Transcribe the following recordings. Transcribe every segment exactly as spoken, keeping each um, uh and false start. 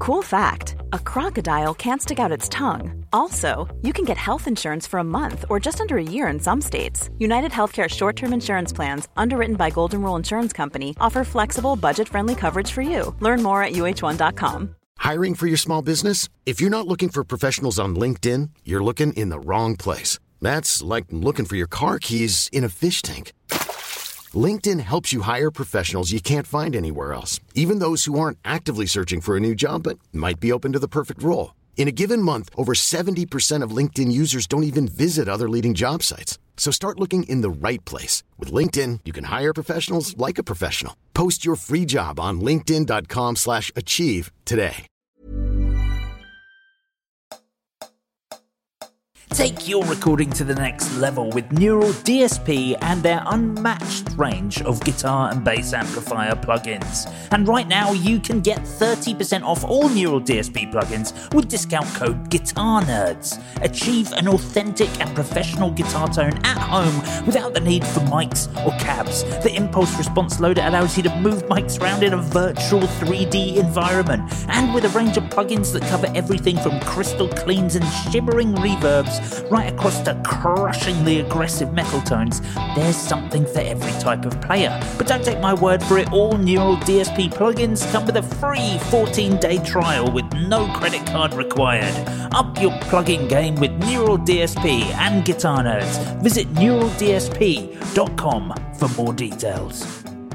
Cool fact, a crocodile can't stick out its tongue. Also, you can get health insurance for a month or just under a year in some states. United Healthcare short-term insurance plans, underwritten by Golden Rule Insurance Company, offer flexible, budget-friendly coverage for you. Learn more at U H one dot com. Hiring for your small business? If you're not looking for professionals on LinkedIn, you're looking in the wrong place. That's like looking for your car keys in a fish tank. LinkedIn helps you hire professionals you can't find anywhere else, even those who aren't actively searching for a new job but might be open to the perfect role. In a given month, over seventy percent of LinkedIn users don't even visit other leading job sites. So start looking in the right place. With LinkedIn, you can hire professionals like a professional. Post your free job on linkedin dot com slash achieve today. Take your recording to the next level with Neural D S P and their unmatched range of guitar and bass amplifier plugins. And right now you can get thirty percent off all Neural D S P plugins with discount code GuitarNerds. Achieve an authentic and professional guitar tone at home without the need for mics or cabs. The Impulse Response Loader allows you to move mics around in a virtual three D environment. And with a range of plugins that cover everything from crystal cleans and shimmering reverbs right across to crushingly aggressive metal tones, there's something for every type of player. But don't take my word for it, all Neural D S P plugins come with a free fourteen-day trial with no credit card required. Up your plugin game with Neural D S P and Guitar Nerds. Visit neural d s p dot com for more details.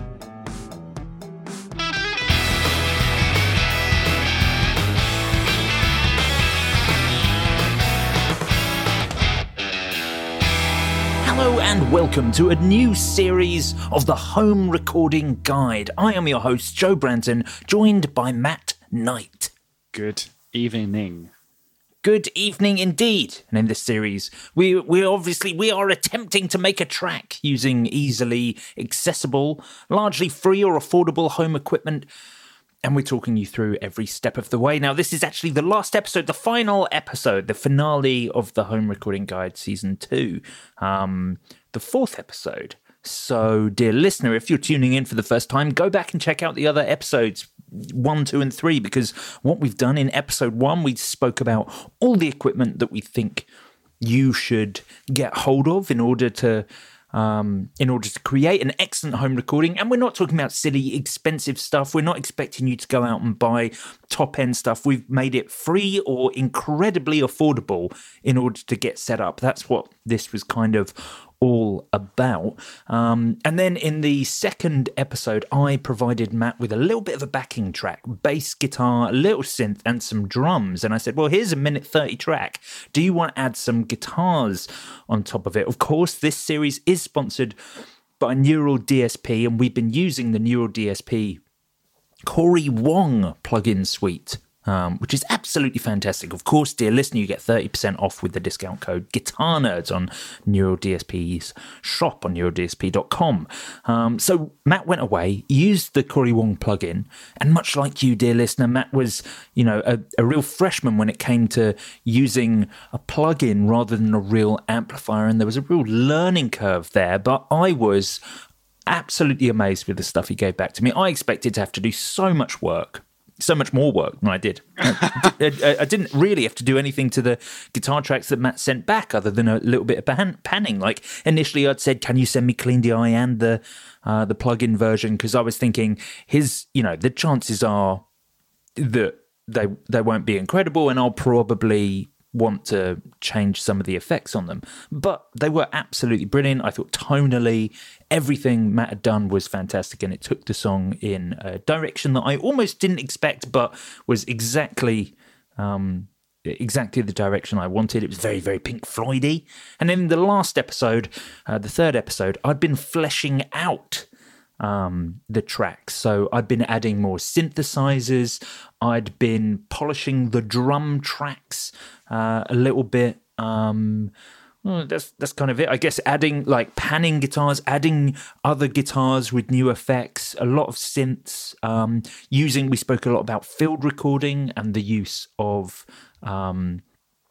Hello and welcome to a new series of the Home Recording Guide. I am your host, Joe Branton, joined by Matt Knight. Good evening. Good evening indeed. And in this series, we we obviously we are attempting to make a track using easily accessible, largely free or affordable home equipment. And we're talking you through every step of the way. Now, this is actually the last episode, the final episode, the finale of the Home Recording Guide Season two, um, the fourth episode. So, dear listener, if you're tuning in for the first time, go back and check out the other episodes, one, two, and three, because what we've done in episode one, we spoke about all the equipment that we think you should get hold of in order to... Um, in order to create an excellent home recording. And we're not talking about silly, expensive stuff. We're not expecting you to go out and buy top-end stuff. We've made it free or incredibly affordable in order to get set up. That's what this was kind of all about. Um, and then in the second episode, I provided Matt with a little bit of a backing track, bass guitar, a little synth, and some drums. And I said, well, here's a minute thirty track. Do you want to add some guitars on top of it? Of course, this series is sponsored by Neural D S P, and we've been using the Neural D S P Corey Wong plugin suite, Um, which is absolutely fantastic. Of course, dear listener, you get thirty percent off with the discount code Guitar Nerds on Neural D S P's shop on neural d s p dot com. Um, so Matt went away, used the Corey Wong plugin, and much like you, dear listener, Matt was, you know, a, a real freshman when it came to using a plugin rather than a real amplifier, and there was a real learning curve there, but I was absolutely amazed with the stuff he gave back to me. I expected to have to do so much work. So much more work than I did. I, I, I didn't really have to do anything to the guitar tracks that Matt sent back other than a little bit of pan- panning. Like initially I'd said, can you send me Clean D I and the uh, the plug-in version? Because I was thinking his, you know, the chances are that they they won't be incredible and I'll probably want to change some of the effects on them. But they were absolutely brilliant. I thought tonally, everything Matt had done was fantastic, and it took the song in a direction that I almost didn't expect, but was exactly um, exactly the direction I wanted. It was very, very Pink Floyd-y. And in the last episode, uh, the third episode, I'd been fleshing out um, the tracks. So I'd been adding more synthesizers. I'd been polishing the drum tracks uh, a little bit. Um, well, that's that's kind of it. I guess adding like panning guitars, adding other guitars with new effects, a lot of synths. Um, using, we spoke a lot about field recording and the use of um,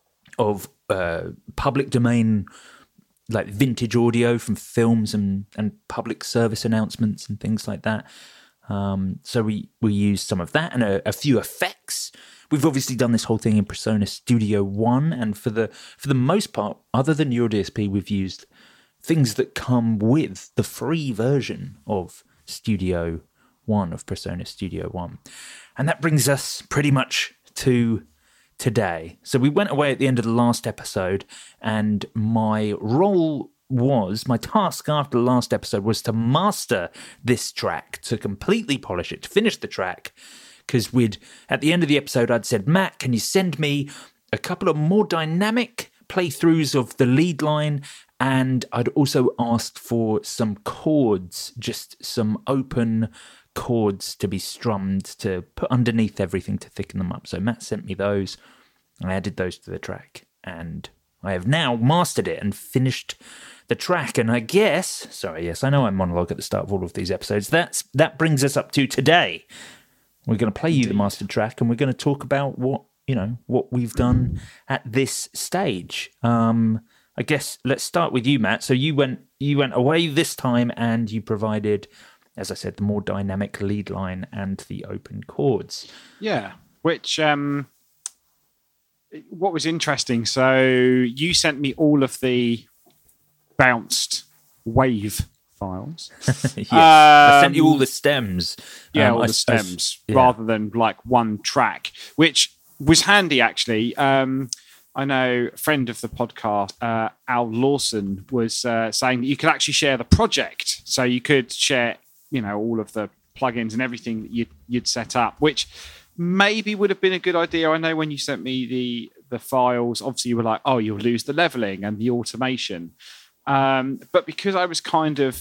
of uh, public domain, like vintage audio from films and, and public service announcements and things like that. Um, so we, we used some of that and a, a few effects we've obviously done this whole thing in Persona Studio One, and for the for the most part, other than your D S P, we've used things that come with the free version of Studio One, of Persona Studio One. And that brings us pretty much to today. So we went away at the end of the last episode, and my role was, my task after the last episode was to master this track, to completely polish it, to finish the track, because we'd, at the end of the episode, I'd said, Matt, can you send me a couple of more dynamic playthroughs of the lead line? And I'd also asked for some chords, just some open chords to be strummed to put underneath everything to thicken them up. So Matt sent me those. I added those to the track, and I have now mastered it and finished the track. And I guess, sorry, yes, I know I monologue at the start of all of these episodes. That's that brings us up to today. We're going to play you the mastered track, and we're going to talk about what, you know, what we've done at this stage. Um, I guess let's start with you, Matt. So you went you went away this time, and you provided, as I said, the more dynamic lead line and the open chords. Yeah, which um, what was interesting. So you sent me all of the bounced wave files. Yes, um, I sent you all the stems. Yeah, um, all I, the stems, I, yeah. rather than like one track, which was handy actually. Um, I know a friend of the podcast, uh, Al Lawson, was uh, saying that you could actually share the project. So you could share, you know, all of the plugins and everything that you'd, you'd set up, which maybe would have been a good idea. I know when you sent me the, the files, obviously you were like, oh, you'll lose the leveling and the automation. Um, but because I was kind of,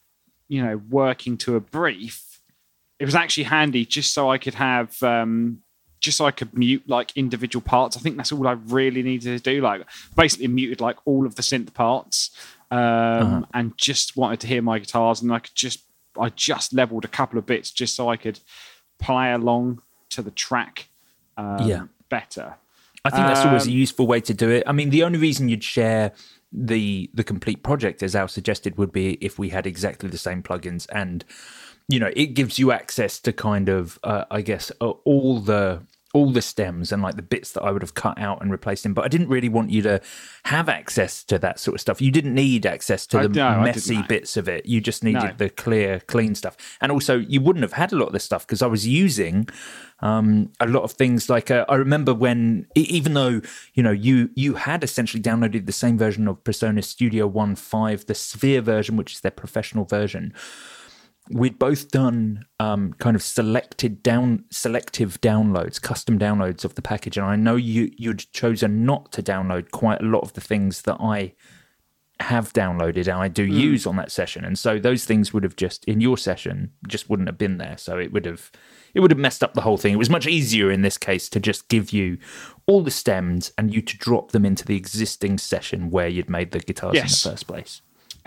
you know, working to a brief, it was actually handy just so I could have... Um, just so I could mute like individual parts. I think that's all I really needed to do. Like basically muted like all of the synth parts um, uh-huh. and just wanted to hear my guitars. And I could just, I just leveled a couple of bits just so I could play along to the track um, yeah. better. I think that's always um, a useful way to do it. I mean, the only reason you'd share the the complete project, as Al suggested, would be if we had exactly the same plugins, and you know, it gives you access to kind of, uh, I guess, uh, all the all the stems and like the bits that I would have cut out and replaced in. But I didn't really want you to have access to that sort of stuff. You didn't need access to the no, messy bits of it. You just needed no. the clear, clean stuff. And also, you wouldn't have had a lot of this stuff because I was using um, a lot of things. Like uh, I remember when, even though you know you you had essentially downloaded the same version of Persona Studio One point five, the Sphere version, which is their professional version. We'd both done um, kind of selected down, selective downloads, custom downloads of the package, and I know you you'd chosen not to download quite a lot of the things that I have downloaded and I do mm. use on that session, and so those things would have just in your session just wouldn't have been there. So it would have it would have messed up the whole thing. It was much easier in this case to just give you all the stems and you to drop them into the existing session where you'd made the guitars yes. in the first place.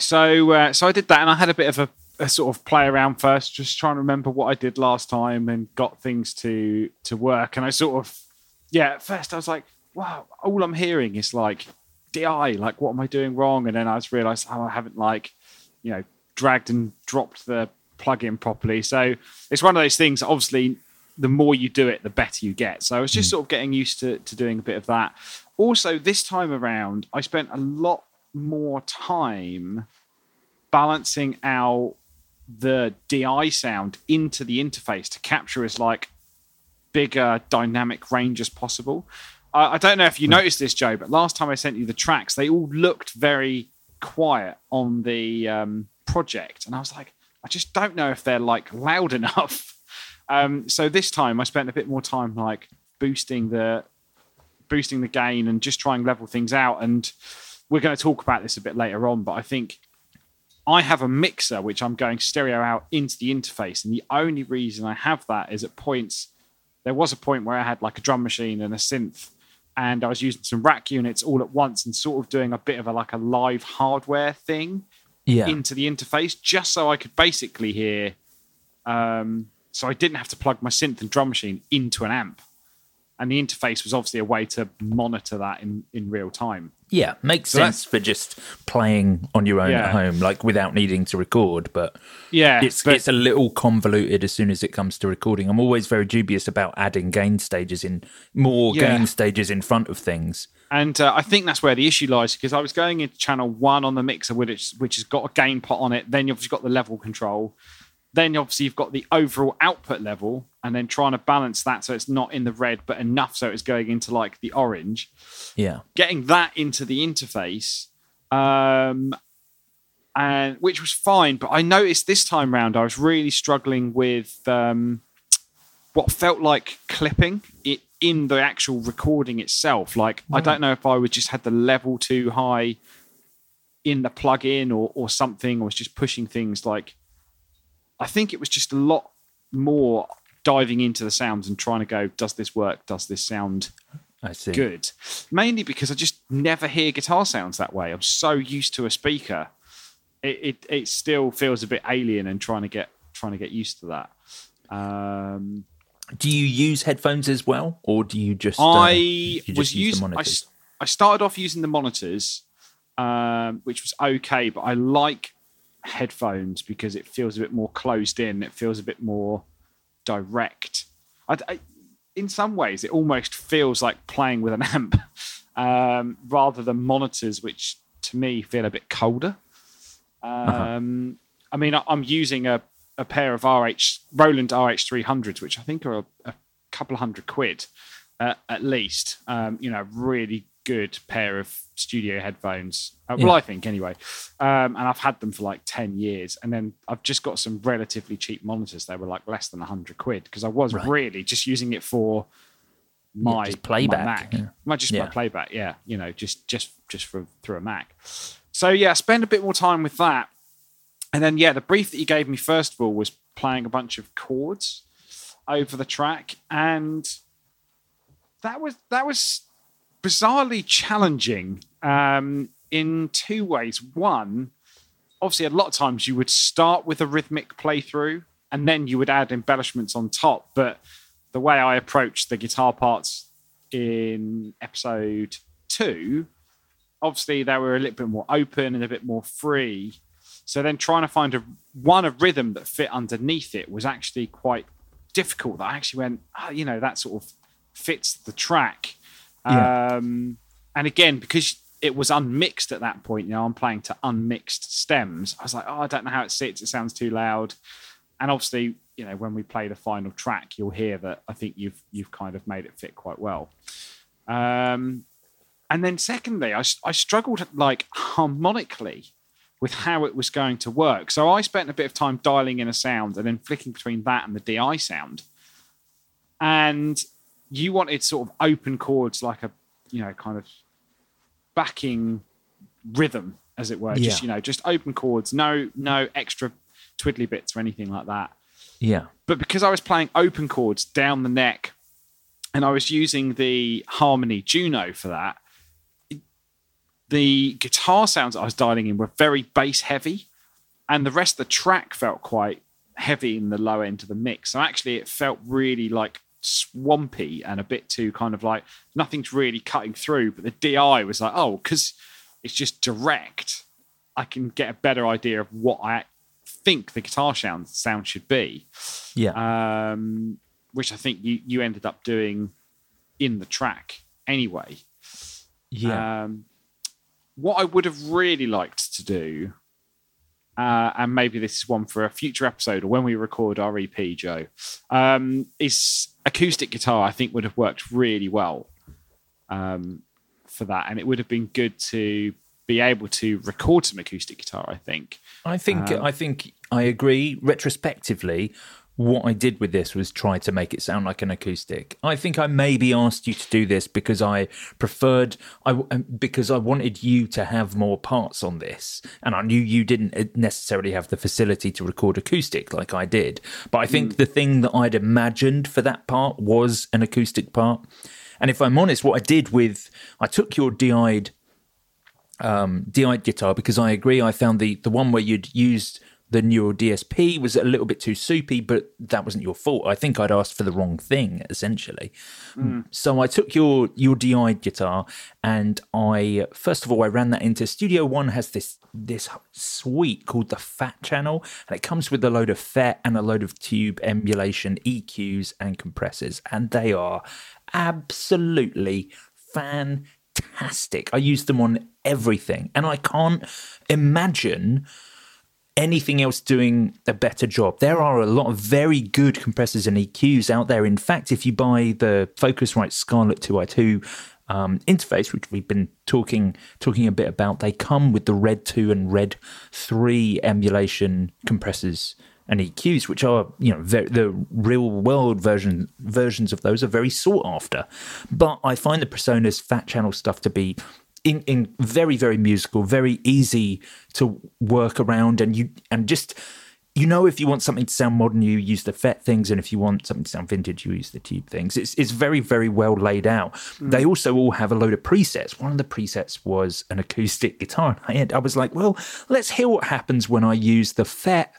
So uh, so I did that, and I had a bit of a. a sort of play around first, just trying to remember what I did last time and got things to to work. And I sort of, yeah, at first I was like, wow, all I'm hearing is like D I, like what am I doing wrong? And then I just realized, oh, I haven't like, you know, dragged and dropped the plugin properly. So it's one of those things, obviously, the more you do it, the better you get. So I was just mm. sort of getting used to, to doing a bit of that. Also, this time around, I spent a lot more time balancing out the D I sound into the interface to capture as like bigger dynamic range as possible. Uh, I don't know if you mm. noticed this, Joe, but last time I sent you the tracks, they all looked very quiet on the um, project. And I was like, I just don't know if they're like loud enough. Um, so this time I spent a bit more time like boosting the boosting the gain and just trying to level things out. And we're going to talk about this a bit later on, but I think I have a mixer which I'm going stereo out into the interface, and the only reason I have that is at points. There was a point where I had like a drum machine and a synth, and I was using some rack units all at once and sort of doing a bit of a like a live hardware thing yeah. into the interface, just so I could basically hear. Um, so I didn't have to plug my synth and drum machine into an amp. And the interface was obviously a way to monitor that in, in real time. Yeah, makes So sense for just playing on your own Yeah. at home, like without needing to record. But Yeah, it's but- it's a little convoluted as soon as it comes to recording. I'm always very dubious about adding gain stages in more Yeah. gain stages in front of things. And uh, I think that's where the issue lies, because I was going into channel one on the mixer, which, which has got a gain pot on it. Then you've obviously got the level control. Then obviously you've got the overall output level, and then trying to balance that so it's not in the red, but enough so it's going into like the orange. Yeah. Getting that into the interface, um, and which was fine. But I noticed this time round I was really struggling with um, what felt like clipping it in the actual recording itself. Like, I don't know if I would just had the level too high in the plug-in or, or something, or was just pushing things like... I think it was just a lot more diving into the sounds and trying to go, does this work? Does this sound I see. good? Mainly because I just never hear guitar sounds that way. I'm so used to a speaker. It it, it still feels a bit alien, and trying to get trying to get used to that. Um, Do you use headphones as well, or do you just? Uh, I you just was use the using. I, monitors? s- I started off using the monitors, um, which was okay, but I like headphones because it feels a bit more closed in. It feels a bit more direct. I, I, in some ways, it almost feels like playing with an amp, um, rather than monitors, which to me feel a bit colder. Um, uh-huh. I mean, I, I'm using a, a pair of R H Roland R H three hundreds, which I think are a, a couple of hundred quid uh, at least. Um, you know, really good pair of studio headphones. Uh, well, Yeah. I think anyway. Um, and I've had them for like ten years. And then I've just got some relatively cheap monitors. They were like less than a hundred quid because I was Right. really just using it for my, just playback, my Mac. yeah. My, just Yeah. my playback. Yeah. You know, just, just, just for, through a Mac. So yeah, spend a bit more time with that. And then, yeah, the brief that you gave me first of all was playing a bunch of chords over the track. And that was, that was, bizarrely challenging um, in two ways. One, obviously, a lot of times you would start with a rhythmic playthrough and then you would add embellishments on top. But the way I approached the guitar parts in episode two, obviously they were a little bit more open and a bit more free. So then trying to find a one a rhythm that fit underneath it was actually quite difficult. I actually went, oh, you know, that sort of fits the track. Yeah. Um, and again, because it was unmixed at that point, you know, I'm playing to unmixed stems. I was like, oh, I don't know how it sits. It sounds too loud. And obviously, you know, when we play the final track, you'll hear that I think you've you've kind of made it fit quite well. Um, and then secondly, I, I struggled like harmonically with how it was going to work. So I spent a bit of time dialing in a sound and then flicking between that and the D I sound. And you wanted sort of open chords, like a, you know, kind of backing rhythm, as it were. Yeah. Just, you know, just open chords, no, no extra twiddly bits or anything like that. Yeah. But because I was playing open chords down the neck and I was using the Harmony Juno for that, the guitar sounds that I was dialing in were very bass heavy, and the rest of the track felt quite heavy in the low end of the mix. So actually it felt really like swampy and a bit too kind of like nothing's really cutting through. But the D I was like, oh, because it's just direct, I can get a better idea of what I think the guitar sound sound should be. Yeah. Um, which I think you you ended up doing in the track anyway. Yeah. Um, what I would have really liked to do, uh, and maybe this is one for a future episode or when we record our E P, Joe, um, is acoustic guitar. I think would have worked really well um, for that, and it would have been good to be able to record some acoustic guitar. I think. I think Um, I think I agree. Retrospectively, what I did with this was try to make it sound like an acoustic. I think I maybe asked you to do this because I preferred, I because I wanted you to have more parts on this, and I knew you didn't necessarily have the facility to record acoustic like I did. But I think mm. the thing that I'd imagined for that part was an acoustic part. And if I'm honest, what I did with, I took your D I'd um, D I'd guitar because I agree. I found the the one where you'd used the Neural D S P was a little bit too soupy, but that wasn't your fault. I think I'd asked for the wrong thing, essentially. Mm. So I took your your D I'd guitar, and I first of all I ran that into Studio One. Has this this suite called the Fat Channel, and it comes with a load of F E T and a load of tube emulation, E Qs, and compressors, and they are absolutely fantastic. I use them on everything, and I can't imagine anything else doing a better job. There are a lot of very good compressors and E Qs out there. In fact, if you buy the Focusrite Scarlett two i two um, interface, which we've been talking talking a bit about, they come with the Red two and Red three emulation compressors and E Qs, which are, you know, very, the real world version versions of those are very sought after. But I find the Presonus Fat Channel stuff to be In, in very, very musical, very easy to work around, and you and just you know if you want something to sound modern, you use the F E T things, and if you want something to sound vintage, you use the tube things. It's it's very, very well laid out. Mm. They also all have a load of presets. One of the presets was an acoustic guitar, and I, had, I was like, well, let's hear what happens when I use the F E T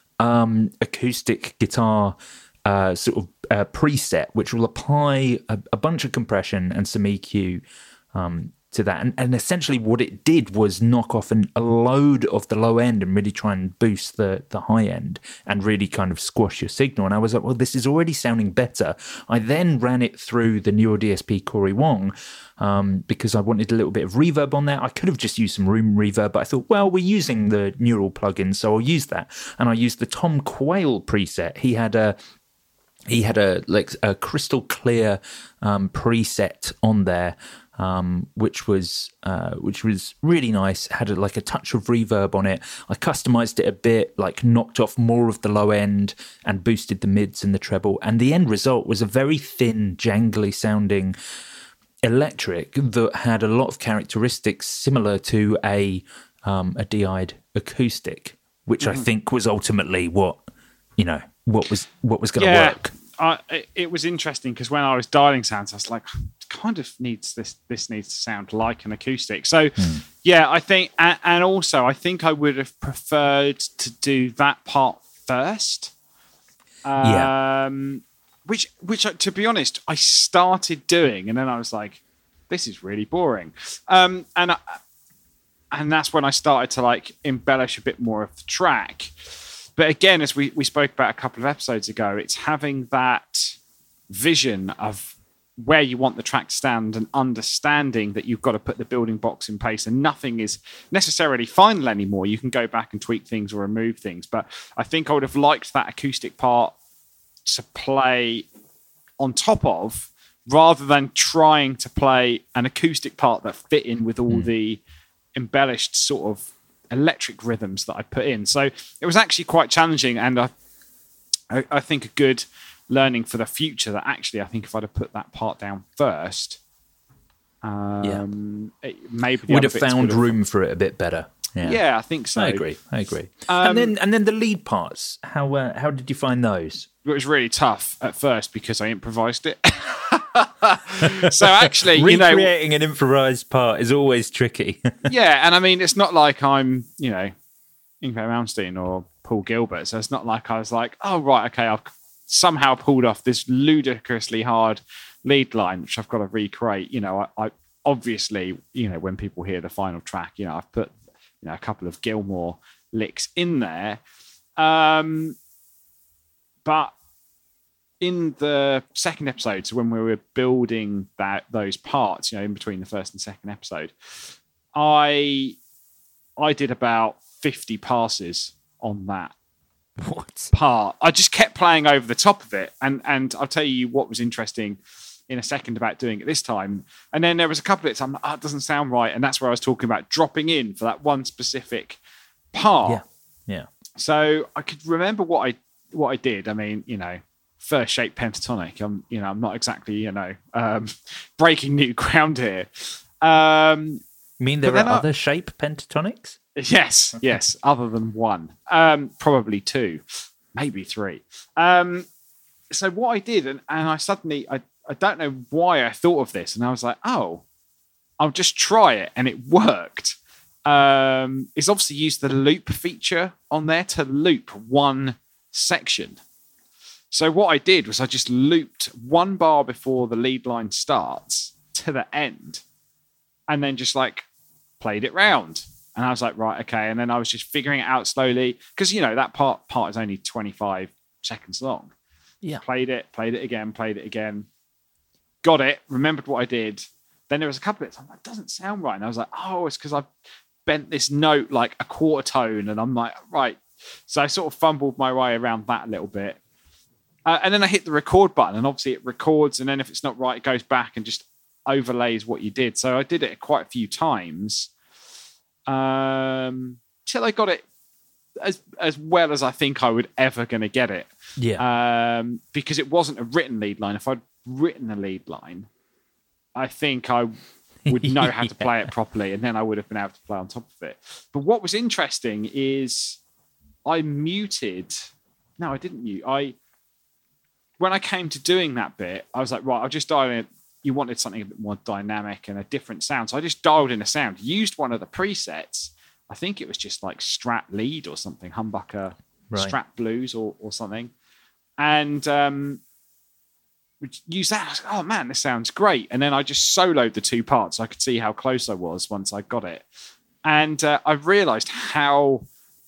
um, acoustic guitar uh, sort of uh, preset, which will apply a, a bunch of compression and some E Q Um, to that, and, and essentially what it did was knock off an, a load of the low end and really try and boost the the high end and really kind of squash your signal. And I was like, well, this is already sounding better. I then ran it through the Neural D S P Corey Wong um, because I wanted a little bit of reverb on there. I could have just used some room reverb, but I thought, well, we're using the Neural plugin, so I'll use that. And I used the Tom Quayle preset. He had a he had a like a crystal clear um, preset on there. Um, which was uh, which was really nice. Had a, like a touch of reverb on it. I customized it a bit, like knocked off more of the low end and boosted the mids and the treble. And the end result was a very thin, jangly sounding electric that had a lot of characteristics similar to a um, a D I'd acoustic, which mm-hmm. I think was ultimately what you know what was what was going to yeah, work. I, it was interesting because when I was dialing sounds, I was like, kind of needs this this needs to sound like an acoustic. So mm. yeah, I think and, and also I think I would have preferred to do that part first. Um yeah. which which to be honest I started doing, and then I was like, this is really boring. Um and I, and that's when I started to like embellish a bit more of the track. But again, as we we spoke about a couple of episodes ago, it's having that vision of where you want the track to stand and understanding that you've got to put the building blocks in place, and nothing is necessarily final anymore. You can go back and tweak things or remove things. But I think I would have liked that acoustic part to play on top of, rather than trying to play an acoustic part that fit in with all mm. the embellished sort of electric rhythms that I put in. So it was actually quite challenging, and I, I, I think a good learning for the future that actually I think if I'd have put that part down first, um, yeah. it, maybe would have found room for it a bit better. Yeah. yeah, I think so. I agree. I agree. Um, and then and then the lead parts. How uh, how did you find those? It was really tough at first because I improvised it. So actually, you know, recreating an improvised part is always tricky. Yeah, and I mean, it's not like I'm, you know, Yngwie Malmsteen or Paul Gilbert, so it's not like I was like, oh right, okay, I've somehow pulled off this ludicrously hard lead line, which I've got to recreate. You know, I, I obviously, you know, when people hear the final track, you know, I've put, you know, a couple of Gilmour licks in there. Um, but in the second episode, so when we were building that those parts, you know, in between the first and second episode, I I did about fifty passes on that what part. I just kept playing over the top of it, and and I'll tell you what was interesting in a second about doing it this time. And then there was a couple of it, I'm like, oh, it doesn't sound right, and that's where I was talking about dropping in for that one specific part. Yeah, yeah. So I could remember what I what I did. I mean, you know, first shape pentatonic. I'm, you know, I'm not exactly, you know, um, breaking new ground here. Um, you mean there are other I, shape pentatonics? Yes, yes, other than one. Um, probably two, maybe three. Um, so what I did, and, and I suddenly, I, I don't know why I thought of this, and I was like, oh, I'll just try it, and it worked. um, is obviously use the loop feature on there to loop one section. So what I did was I just looped one bar before the lead line starts to the end, and then just like played it round. And I was like, right, okay. And then I was just figuring it out slowly because, you know, that part part is only twenty-five seconds long. Yeah. Played it, played it again, played it again. Got it, remembered what I did. Then there was a couple of bits. I'm like, that doesn't sound right. And I was like, oh, it's because I've bent this note like a quarter tone. And I'm like, right. So I sort of fumbled my way around that a little bit. Uh, and then I hit the record button, and obviously it records. And then if it's not right, it goes back and just overlays what you did. So I did it quite a few times. Um, till I got it as as well as I think I would ever going to get it. Yeah. Um, because it wasn't a written lead line. If I'd written a lead line, I think I would know how to play it properly, and then I would have been able to play on top of it. But what was interesting is I muted. No, I didn't mute. I when I came to doing that bit, I was like, right, I'll just dial in. You wanted something a bit more dynamic and a different sound. So I just dialed in a sound, used one of the presets. I think it was just like Strat Lead or something, Humbucker right. Strat Blues or, or something. And um, use that. I was like, oh man, this sounds great. And then I just soloed the two parts so I could see how close I was once I got it. And uh, I realized how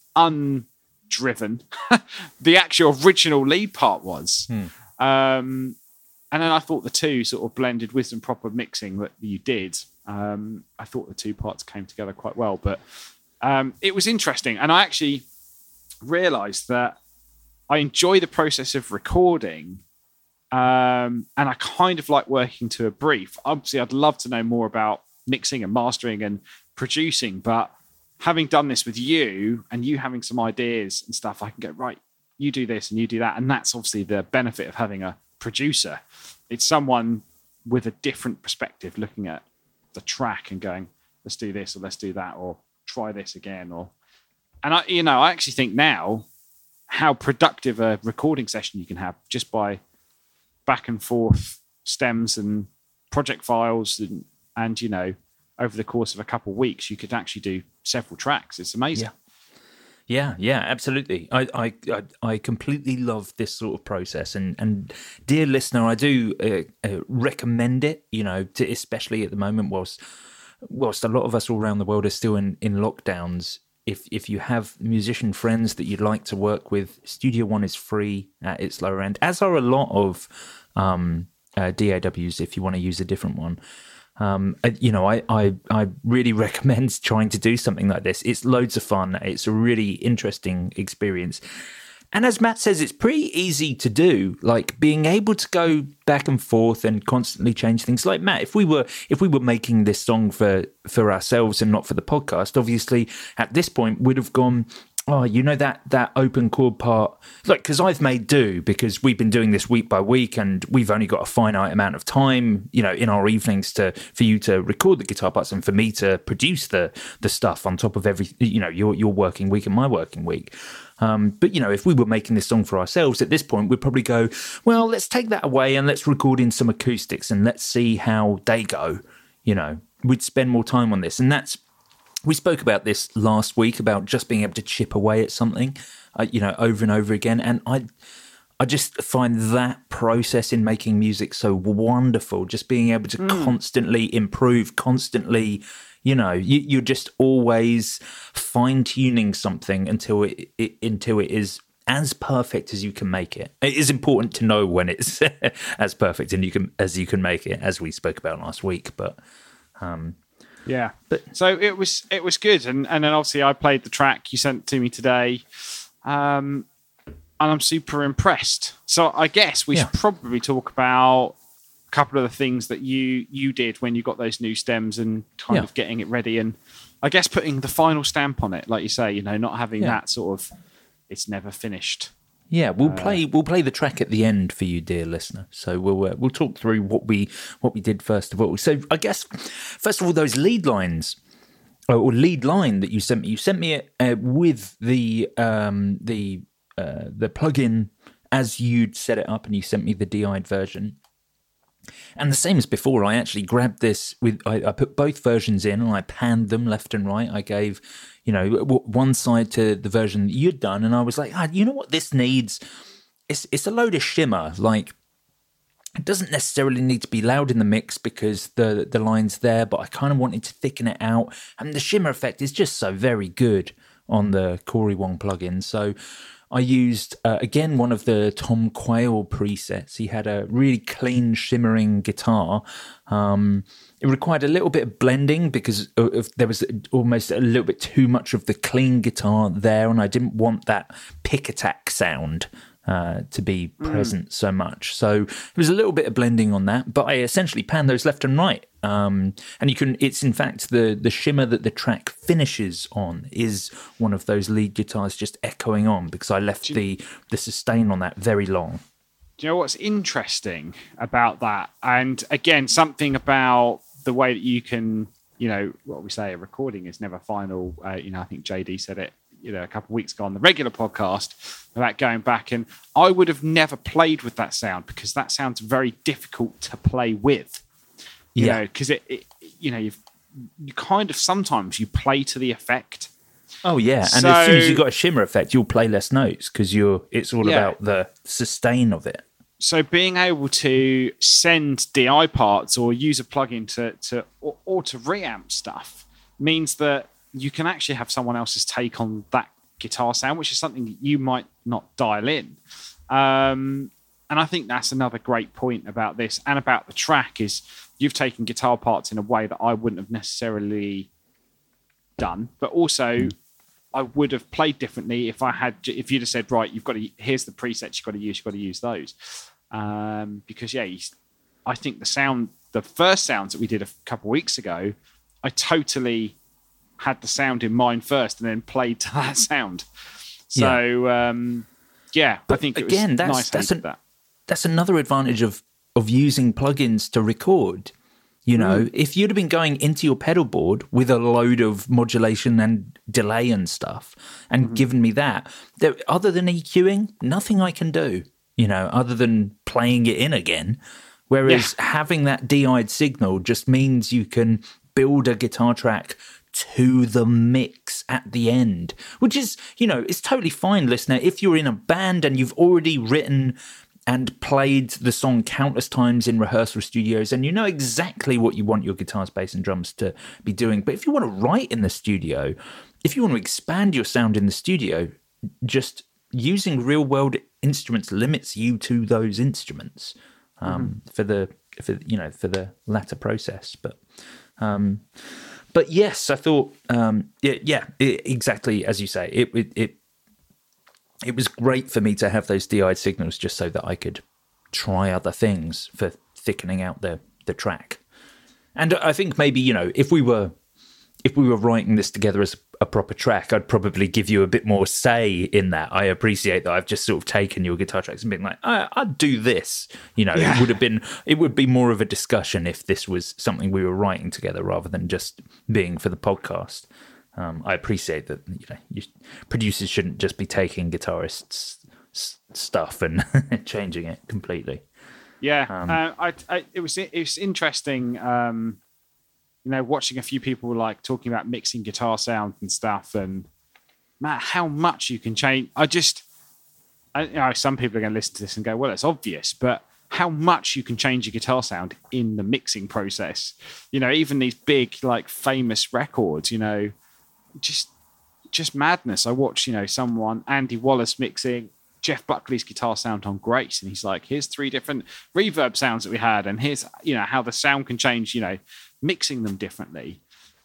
undriven the actual original lead part was. Hmm. Um, And then I thought the two sort of blended with some proper mixing that you did. Um, I thought the two parts came together quite well. But um, it was interesting. And I actually realised that I enjoy the process of recording. Um, and I kind of like working to a brief. Obviously, I'd love to know more about mixing and mastering and producing. But having done this with you and you having some ideas and stuff, I can go, right, you do this and you do that. And that's obviously the benefit of having a producer. It's someone with a different perspective looking at the track and going, let's do this or let's do that or try this again. Or and I you know I actually think now how productive a recording session you can have just by back and forth stems and project files and, and you know over the course of a couple of weeks you could actually do several tracks. It's amazing. Yeah. Yeah, yeah, absolutely. I, I, I, I completely love this sort of process, and, and dear listener, I do uh, uh, recommend it. You know, to, especially at the moment, whilst whilst a lot of us all around the world are still in, in lockdowns. If if you have musician friends that you'd like to work with, Studio One is free at its lower end, as are a lot of um, uh, D A Ws. If you want to use a different one. Um, you know, I, I, I really recommend trying to do something like this. It's loads of fun. It's a really interesting experience. And as Matt says, it's pretty easy to do, like being able to go back and forth and constantly change things. Like Matt, if we were if we were making this song for, for ourselves and not for the podcast, obviously at this point we'd have gone, oh, you know, that that open chord part, like, because I've made do because we've been doing this week by week and we've only got a finite amount of time, you know, in our evenings to for you to record the guitar parts and for me to produce the the stuff on top of every, you know, your your working week and my working week. Um, but, you know, if we were making this song for ourselves at this point, we'd probably go, well, let's take that away and let's record in some acoustics and let's see how they go. You know, we'd spend more time on this. And that's, we spoke about this last week about just being able to chip away at something, uh, you know, over and over again. And I, I just find that process in making music so wonderful. Just being able to mm. constantly improve, constantly, you know, you, you're just always fine tuning something until it, it until it is as perfect as you can make it. It is important to know when it's as perfect and you can as you can make it, as we spoke about last week. But. Um, Yeah, but so it was it was good, and and then obviously I played the track you sent to me today, um, and I'm super impressed. So I guess we yeah. should probably talk about a couple of the things that you you did when you got those new stems and kind yeah. of getting it ready, and I guess putting the final stamp on it, like you say, you know, not having yeah. that sort of it's never finished. Yeah, we'll uh, play we'll play the track at the end for you, dear listener. So we'll uh, we'll talk through what we what we did first of all. So I guess first of all, those lead lines or lead line that you sent me, you sent me it uh, with the um, the uh, the plugin as you'd set it up, and you sent me the D I'd version. And the same as before, I actually grabbed this with, I, I put both versions in and I panned them left and right. I gave, you know, w- one side to the version that you'd done. And I was like, ah, you know what this needs? It's, it's a load of shimmer. Like, it doesn't necessarily need to be loud in the mix because the, the line's there, but I kind of wanted to thicken it out. And the shimmer effect is just so very good on the Corey Wong plugin. So I used, uh, again, one of the Tom Quayle presets. He had a really clean, shimmering guitar. Um, it required a little bit of blending because of, of, there was almost a little bit too much of the clean guitar there, and I didn't want that pick attack sound uh, to be present mm. so much. So it was a little bit of blending on that, but I essentially panned those left and right. Um, and you can, it's in fact the, the shimmer that the track finishes on is one of those lead guitars just echoing on because I left you, the, the sustain on that very long. Do you know what's interesting about that? And again, something about the way that you can, you know, what we say, a recording is never final. Uh, you know, I think J D said it, you know, a couple of weeks ago on the regular podcast about going back, and I would have never played with that sound because that sounds very difficult to play with. You yeah. know, because it, it, you know, you've, you kind of sometimes you play to the effect. Oh yeah, and so, as soon as you've got a shimmer effect, you'll play less notes because you're. It's all yeah. about the sustain of it. So being able to send D I parts or use a plugin to to or, or to reamp stuff means that you can actually have someone else's take on that guitar sound, which is something that you might not dial in. Um, and I think that's another great point about this and about the track is you've taken guitar parts in a way that I wouldn't have necessarily done, but also mm. I would have played differently if I had, if you'd have said, right, you've got to, here's the presets you've got to use, you've got to use those. Um, because yeah, I think the sound, the first sounds that we did a couple of weeks ago, I totally had the sound in mind first and then played to that sound. So yeah, um, yeah I think it again, was that's, nice that's, an, that. that's another advantage of, of using plugins to record. You know, mm. if you'd have been going into your pedal board with a load of modulation and delay and stuff and mm-hmm. given me that, there, other than EQing, nothing I can do, you know, other than playing it in again. Whereas yeah. having that D I'd signal just means you can build a guitar track to the mix at the end, which is, you know, it's totally fine, listener. If you're in a band and you've already written and played the song countless times in rehearsal studios and you know exactly what you want your guitars, bass and drums to be doing. But if you want to write in the studio, if you want to expand your sound in the studio, just using real world instruments limits you to those instruments um, mm-hmm. for the, for, you know, for the latter process. But, um, but yes, I thought, um, yeah, yeah it, exactly as you say, it, it, it It was great for me to have those D I signals just so that I could try other things for thickening out the, the track. And I think maybe, you know, if we were if we were writing this together as a proper track, I'd probably give you a bit more say in that. I appreciate that I've just sort of taken your guitar tracks and been like, I, I'd do this. You know, yeah. it would have been it would be more of a discussion if this was something we were writing together rather than just being for the podcast. Um, I appreciate that, you know, you, producers shouldn't just be taking guitarists' s- stuff and changing it completely. Yeah, um, uh, I, I, it was it was interesting, um, you know, watching a few people like talking about mixing guitar sounds and stuff, and man, how much you can change. I just, I, you know, some people are going to listen to this and go, "Well, it's obvious," but how much you can change your guitar sound in the mixing process. You know, even these big, like, famous records, you know. Just, just madness. I watched, you know, someone, Andy Wallace, mixing Jeff Buckley's guitar sound on Grace, and he's like, "Here's three different reverb sounds that we had, and here's, you know, how the sound can change. You know, mixing them differently."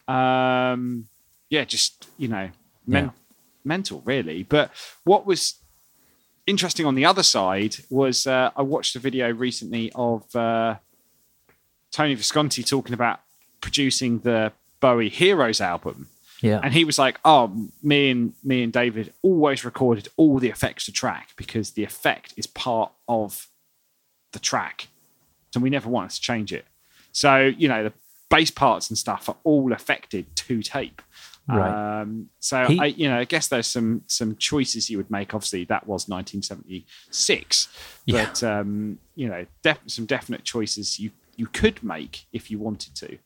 Um, yeah, just, you know, men- yeah. mental, really. But what was interesting on the other side was uh, I watched a video recently of uh, Tony Visconti talking about producing the Bowie Heroes album. Yeah. And he was like, oh, me and me and David always recorded all the effects to track because the effect is part of the track. So we never wanted to change it. So, you know, the bass parts and stuff are all affected to tape. Right. Um, so He- I, you know, I guess there's some some choices you would make. Obviously, that was nineteen seventy-six, Yeah. but um, you know, def- some definite choices you you could make if you wanted to.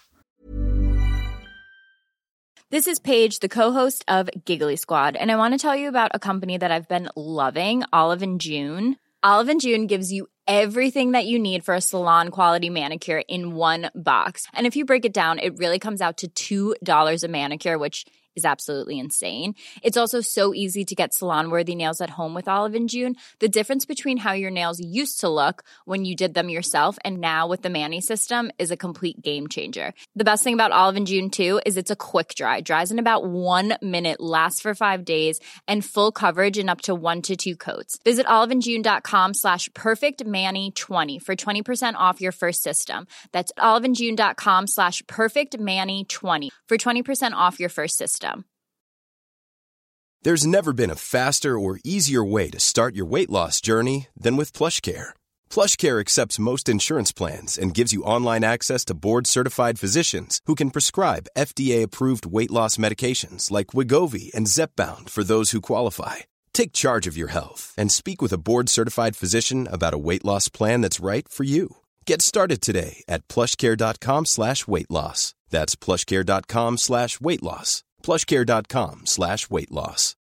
This is Paige, the co-host of Giggly Squad, and I want to tell you about a company that I've been loving, Olive and June. Olive and June gives you everything that you need for a salon-quality manicure in one box. And if you break it down, it really comes out to two dollars a manicure, which is absolutely insane. It's also so easy to get salon-worthy nails at home with Olive and June. The difference between how your nails used to look when you did them yourself and now with the Mani system is a complete game changer. The best thing about Olive and June, too, is it's a quick dry. Dries in about one minute, lasts for five days, and full coverage in up to one to two coats. Visit oliveandjune.com slash perfectmani20 for twenty percent off your first system. That's oliveandjune.com slash perfectmani20 for twenty percent off your first system. There's never been a faster or easier way to start your weight loss journey than with PlushCare. PlushCare accepts most insurance plans and gives you online access to board-certified physicians who can prescribe F D A-approved weight loss medications like Wegovy and Zepbound for those who qualify. Take charge of your health and speak with a board-certified physician about a weight loss plan that's right for you. Get started today at plushcare.com slash weight loss. That's plushcare.com slash weight loss. plushcare.com slash weight loss.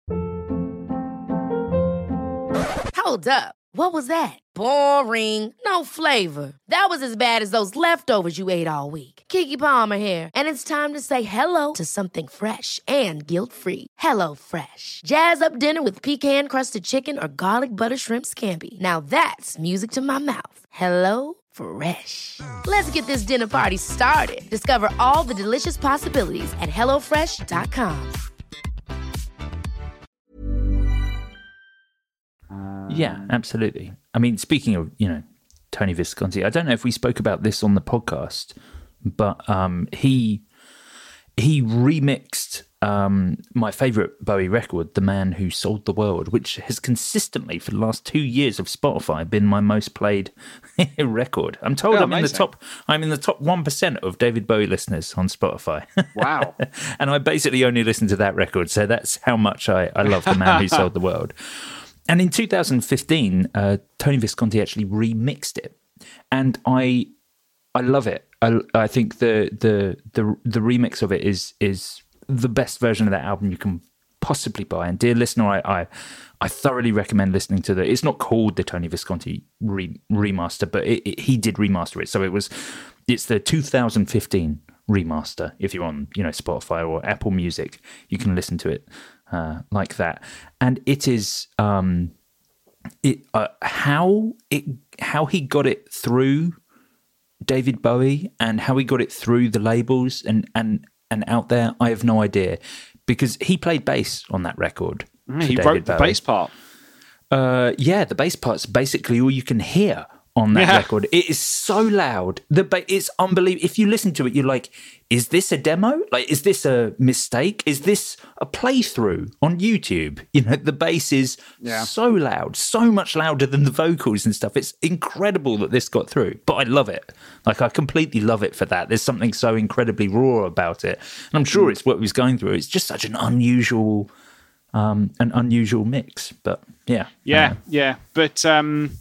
Hold up. What was that? Boring. No flavor. That was as bad as those leftovers you ate all week. Keke Palmer here. And it's time to say hello to something fresh and guilt-free. Hello Fresh. Jazz up dinner with pecan-crusted chicken or garlic butter shrimp scampi. Now that's music to my mouth. Hello Fresh. Let's get this dinner party started. Discover all the delicious possibilities at hello fresh dot com. Yeah, absolutely. I mean, speaking of, you know, Tony Visconti, I don't know if we spoke about this on the podcast, but um, he he remixed um, my favorite Bowie record, The Man Who Sold the World, which has consistently, for the last two years of Spotify, been my most played record. I'm told Oh, I'm in the amazing. top. I'm in the top one percent of David Bowie listeners on Spotify. Wow. And I basically only listen to that record, so that's how much I, I love The Man Who Sold the World. And in two thousand fifteen, uh, Tony Visconti actually remixed it, and I I love it. I, I think the, the the the remix of it is is the best version of that album you can possibly buy. And dear listener, I I, I thoroughly recommend listening to the. It's not called the Tony Visconti re, remaster, but it, it, he did remaster it. So it was it's the two thousand fifteen remaster. If you're on you know Spotify or Apple Music, you can listen to it uh, like that. And it is um, it uh, how it how he got it through David Bowie and how he got it through the labels and and and out there, I have no idea, because he played bass on that record. Mm, he David wrote the Bowie. bass part. Uh, yeah, the bass part's basically all you can hear on that Yeah. record. It is so loud. The ba- it's unbelievable. If you listen to it, you're like, is this a demo? Like, is this a mistake? Is this a playthrough on YouTube? You know, the bass is Yeah. so loud, so much louder than the vocals and stuff. It's incredible that this got through, but I love it. Like, I completely love it for that. There's something so incredibly raw about it. And I'm sure it's what he was going through. It's just such an unusual, um, an unusual mix, but yeah. Yeah, Uh, yeah. But um,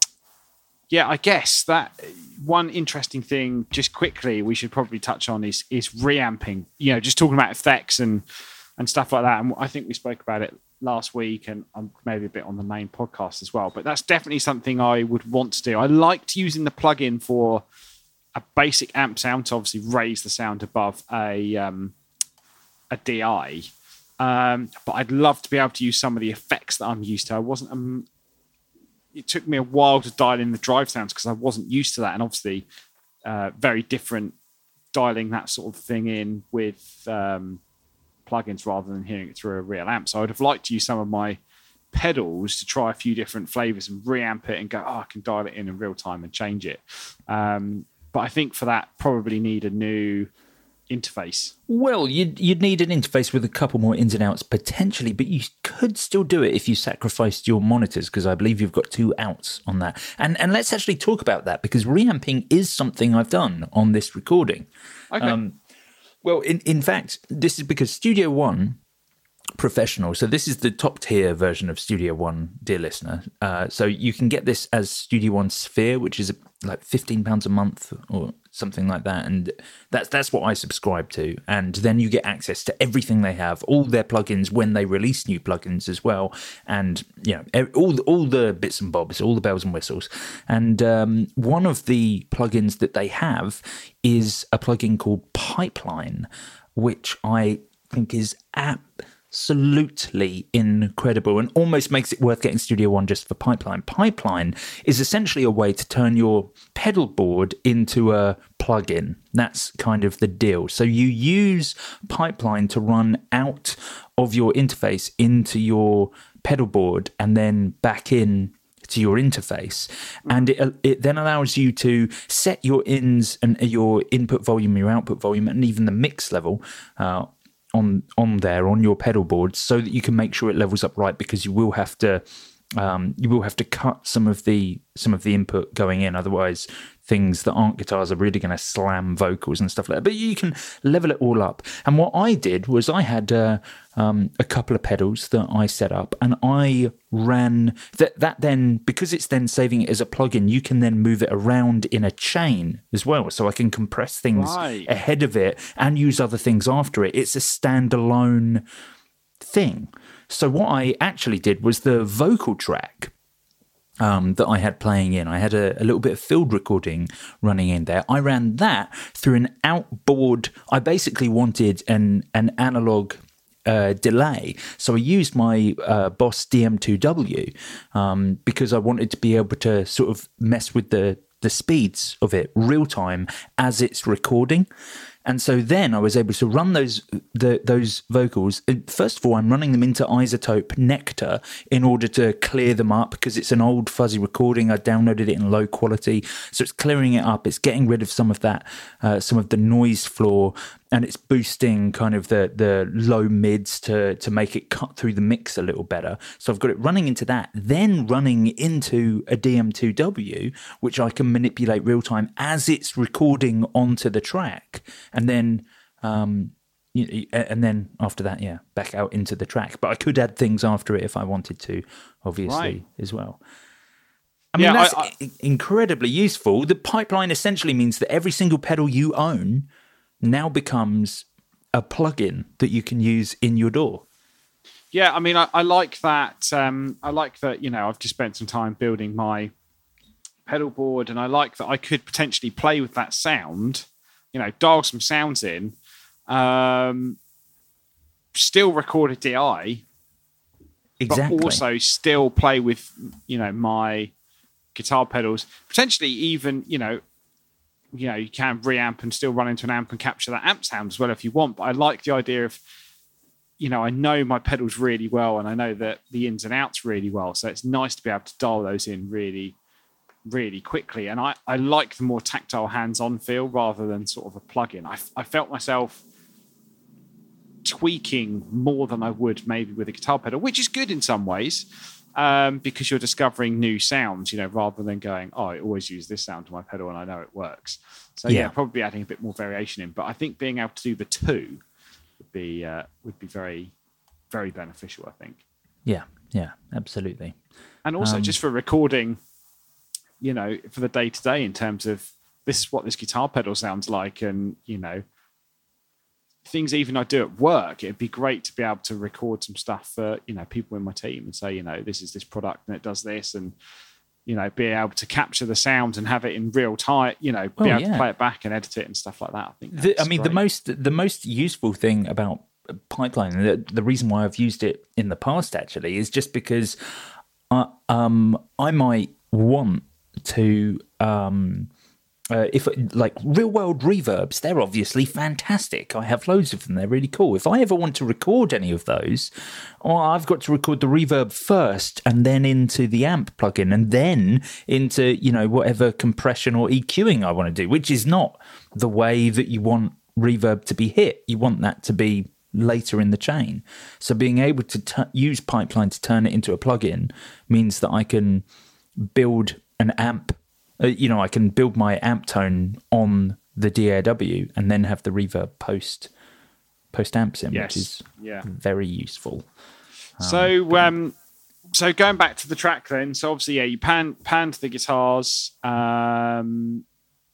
yeah, I guess that one interesting thing, just quickly, we should probably touch on is is reamping. You know, just talking about effects and and stuff like that. And I think we spoke about it last week, and um, maybe a bit on the main podcast as well. But that's definitely something I would want to do. I liked using the plugin for a basic amp sound to obviously raise the sound above a um, a D I. Um, but I'd love to be able to use some of the effects that I'm used to. I wasn't. Um, it took me a while to dial in the drive sounds because I wasn't used to that, and obviously, uh, very different dialing that sort of thing in with um, plugins rather than hearing it through a real amp. So I'd have liked to use some of my pedals to try a few different flavors and reamp it and go, oh, I can dial it in in real time and change it. Um, but I think for that, probably need a new interface. Well, you'd, you'd need an interface with a couple more ins and outs potentially, but you could still do it if you sacrificed your monitors, because I believe you've got two outs on that. And and let's actually talk about that, because reamping is something I've done on this recording. Okay. Um, Well, in, in fact, this is because Studio One Professional, so this is the top tier version of Studio One, dear listener. Uh, so you can get this as Studio One Sphere, which is like fifteen pounds a month or something like that. And that's that's what I subscribe to. And then you get access to everything they have, all their plugins when they release new plugins as well. And, you know, all, all the bits and bobs, all the bells and whistles. And um, one of the plugins that they have is a plugin called Pipeline, which I think is absolutely incredible and almost makes it worth getting Studio One just for Pipeline. Pipeline is essentially a way to turn your pedal board into a plugin. That's kind of the deal. So you use Pipeline to run out of your interface into your pedal board and then back in to your interface, and it, it then allows you to set your ins and your input volume, your output volume, and even the mix level uh, on on there on your pedal board, so that you can make sure it levels up right, because you will have to um, you will have to cut some of the some of the input going in, otherwise things that aren't guitars are really going to slam vocals and stuff like that. But you can level it all up. And what I did was I had uh, um, a couple of pedals that I set up, and I ran that. That then, because it's then saving it as a plugin, you can then move it around in a chain as well. So I can compress things Right. ahead of it and use other things after it. It's a standalone thing. So what I actually did was the vocal track Um, that I had playing in. I had a, a little bit of field recording running in there. I ran that through an outboard. I basically wanted an an analog uh, delay, so I used my uh, Boss D M two W um, because I wanted to be able to sort of mess with the the speeds of it real time as it's recording. And so then I was able to run those the, those vocals. First of all, I'm running them into iZotope Nectar in order to clear them up, because it's an old fuzzy recording. I downloaded it in low quality, so it's clearing it up. It's getting rid of some of that, uh, some of the noise floor, and it's boosting kind of the the low mids to to make it cut through the mix a little better. So I've got it running into that, then running into a D M two W, which I can manipulate real time as it's recording onto the track. And then, um, you, and then after that, yeah, back out into the track. But I could add things after it if I wanted to, obviously, Right. as well. I mean, Yeah, that's I- I- incredibly useful. The Pipeline essentially means that every single pedal you own now becomes a plugin that you can use in your D A W. Yeah, I mean, I, I like that. Um, I like that, you know, I've just spent some time building my pedal board, and I like that I could potentially play with that sound, you know, dial some sounds in, um, still record a D I, Exactly. but also still play with, you know, my guitar pedals. Potentially even, you know, you know, you can reamp and still run into an amp and capture that amp sound as well if you want. But I like the idea of, you know, I know my pedals really well, and I know that the ins and outs really well. So it's nice to be able to dial those in really, really quickly. And I, I like the more tactile hands-on feel rather than sort of a plug-in. I, I felt myself tweaking more than I would maybe with a guitar pedal, which is good in some ways, um, because you're discovering new sounds, you know, rather than going, oh, I always use this sound to my pedal and I know it works. So yeah, Yeah. probably adding a bit more variation in. But I think being able to do the two would be uh, would be very, very beneficial, I think. Yeah, yeah, absolutely. And also Um, just for recording, you know, for the day to day in terms of this is what this guitar pedal sounds like, and, you know, things even I do at work, it'd be great to be able to record some stuff for, you know, people in my team and say, you know, this is this product and it does this, and, you know, be able to capture the sounds and have it in real time, you know, be Oh, able yeah. to play it back and edit it and stuff like that. I think The, I that's mean, the great. most the most useful thing about Pipeline, the, the reason why I've used it in the past actually, is just because I, um, I might want to, um, uh, if like real world reverbs, they're obviously fantastic. I have loads of them; they're really cool. If I ever want to record any of those, oh, I've got to record the reverb first, and then into the amp plugin, and then into, you know, whatever compression or EQing I want to do, which is not the way that you want reverb to be hit. You want that to be later in the chain. So being able to t- use Pipeline to turn it into a plugin means that I can build an amp, uh, you know, I can build my amp tone on the D A W and then have the reverb post post amps in, yes. which is yeah. very useful. Um, so um, so going back to the track then, so obviously yeah, you pan panned the guitars, um,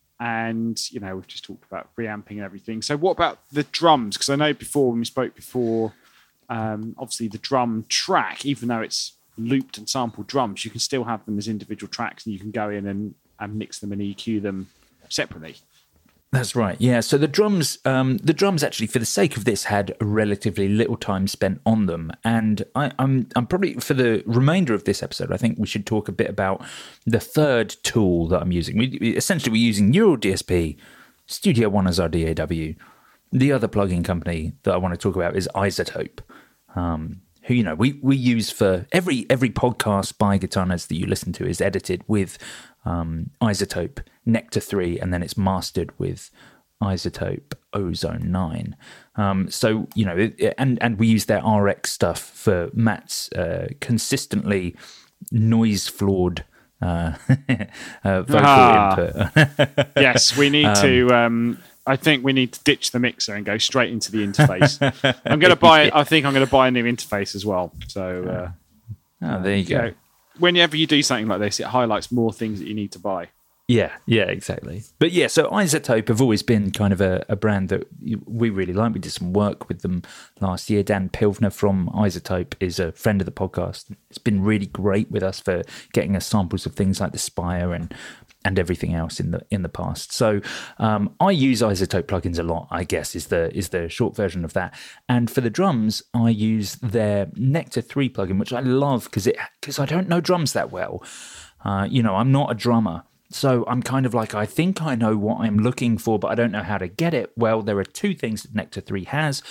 and you know we've just talked about preamping and everything. So what about the drums? Because I know before when we spoke before, um, obviously the drum track, even though it's looped and sampled drums, you can still have them as individual tracks, and you can go in and, and mix them and E Q them separately. That's right. Yeah. So the drums, um, the drums actually, for the sake of this, had relatively little time spent on them, and I, I'm, I'm probably for the remainder of this episode, I think we should talk a bit about the third tool that I'm using. We essentially we're using Neural D S P, Studio One as our D A W. The other plugin company that I want to talk about is iZotope, um, who you know we we use for every every podcast by Guitar Nerds that you listen to is edited with um, iZotope Nectar three, and then it's mastered with iZotope Ozone nine. Um, so, you know, it, and, and we use their R X stuff for Matt's uh, consistently noise-flawed uh, uh, vocal ah. input. Yes, we need um, to... Um, I think we need to ditch the mixer and go straight into the interface. I'm going to buy... Yeah. I think I'm going to buy a new interface as well. So... Uh, oh, there you go. You know, whenever you do something like this, it highlights more things that you need to buy. Yeah, yeah, exactly. But yeah, so iZotope have always been kind of a, a brand that we really like. We did some work with them last year. Dan Pilvner from iZotope is a friend of the podcast. It's been really great with us for getting us samples of things like the Spire and and everything else in the in the past. So um, I use iZotope plugins a lot, I guess, is the is the short version of that. And for the drums, I use their Nectar three plugin, which I love because it because I don't know drums that well. Uh, you know, I'm not a drummer. So I'm kind of like, I think I know what I'm looking for, but I don't know how to get it. Well, there are two things that Nectar three has.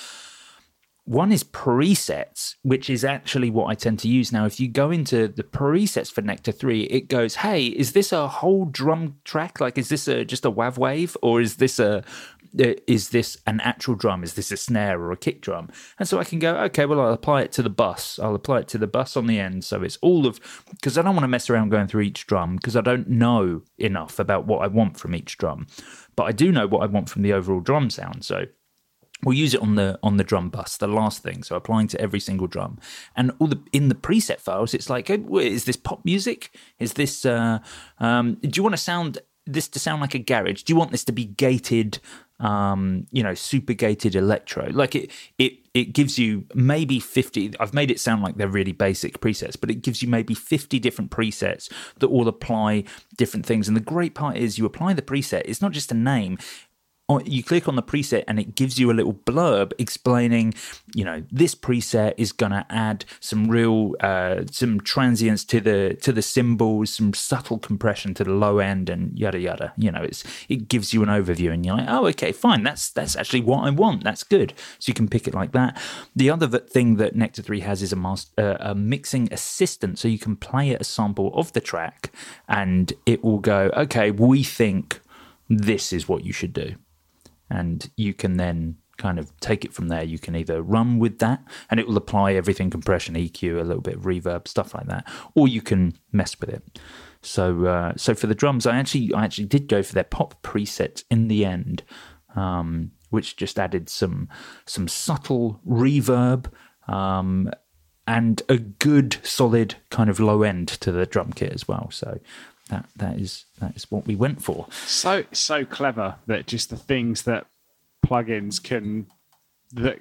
One is presets, which is actually what I tend to use. Now, if you go into the presets for Nectar three, it goes, hey, is this a whole drum track? Like, is this a, just a wav wave? Or is this a... is this an actual drum? Is this a snare or a kick drum? And so I can go, okay, well, I'll apply it to the bus. I'll apply it to the bus on the end. So it's all of, because I don't want to mess around going through each drum because I don't know enough about what I want from each drum. But I do know what I want from the overall drum sound. So we'll use it on the on the drum bus, the last thing. So applying to every single drum. And all the in the preset files, it's like, is this pop music? Is this, uh, um, do you want to sound this to sound like a garage? Do you want this to be gated, um, you know, super gated electro? Like it, it, it gives you maybe fifty. I've made it sound like they're really basic presets, but it gives you maybe fifty different presets that all apply different things. And the great part is you apply the preset. It's not just a name. You click on the preset and it gives you a little blurb explaining, you know, this preset is going to add some real, uh, some transients to the to the cymbals, some subtle compression to the low end, and yada yada. You know, it's it gives you an overview, and you're like, oh, okay, fine, that's that's actually what I want. That's good. So you can pick it like that. The other thing that Nectar three has is a, master, uh, a mixing assistant, so you can play a sample of the track, and it will go, okay, we think this is what you should do. And you can then kind of take it from there. You can either run with that and it will apply everything, compression, E Q, a little bit of reverb, stuff like that, or you can mess with it. So uh, so for the drums, I actually I actually did go for their pop preset in the end, um, which just added some some subtle reverb um, and a good solid kind of low end to the drum kit as well. So That that is that is what we went for. So so clever that just the things that plugins can that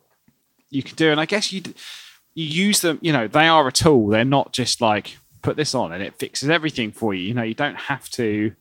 you can do, and I guess you you use them. You know, they are a tool. They're not just like put this on and it fixes everything for you. You know, you don't have to.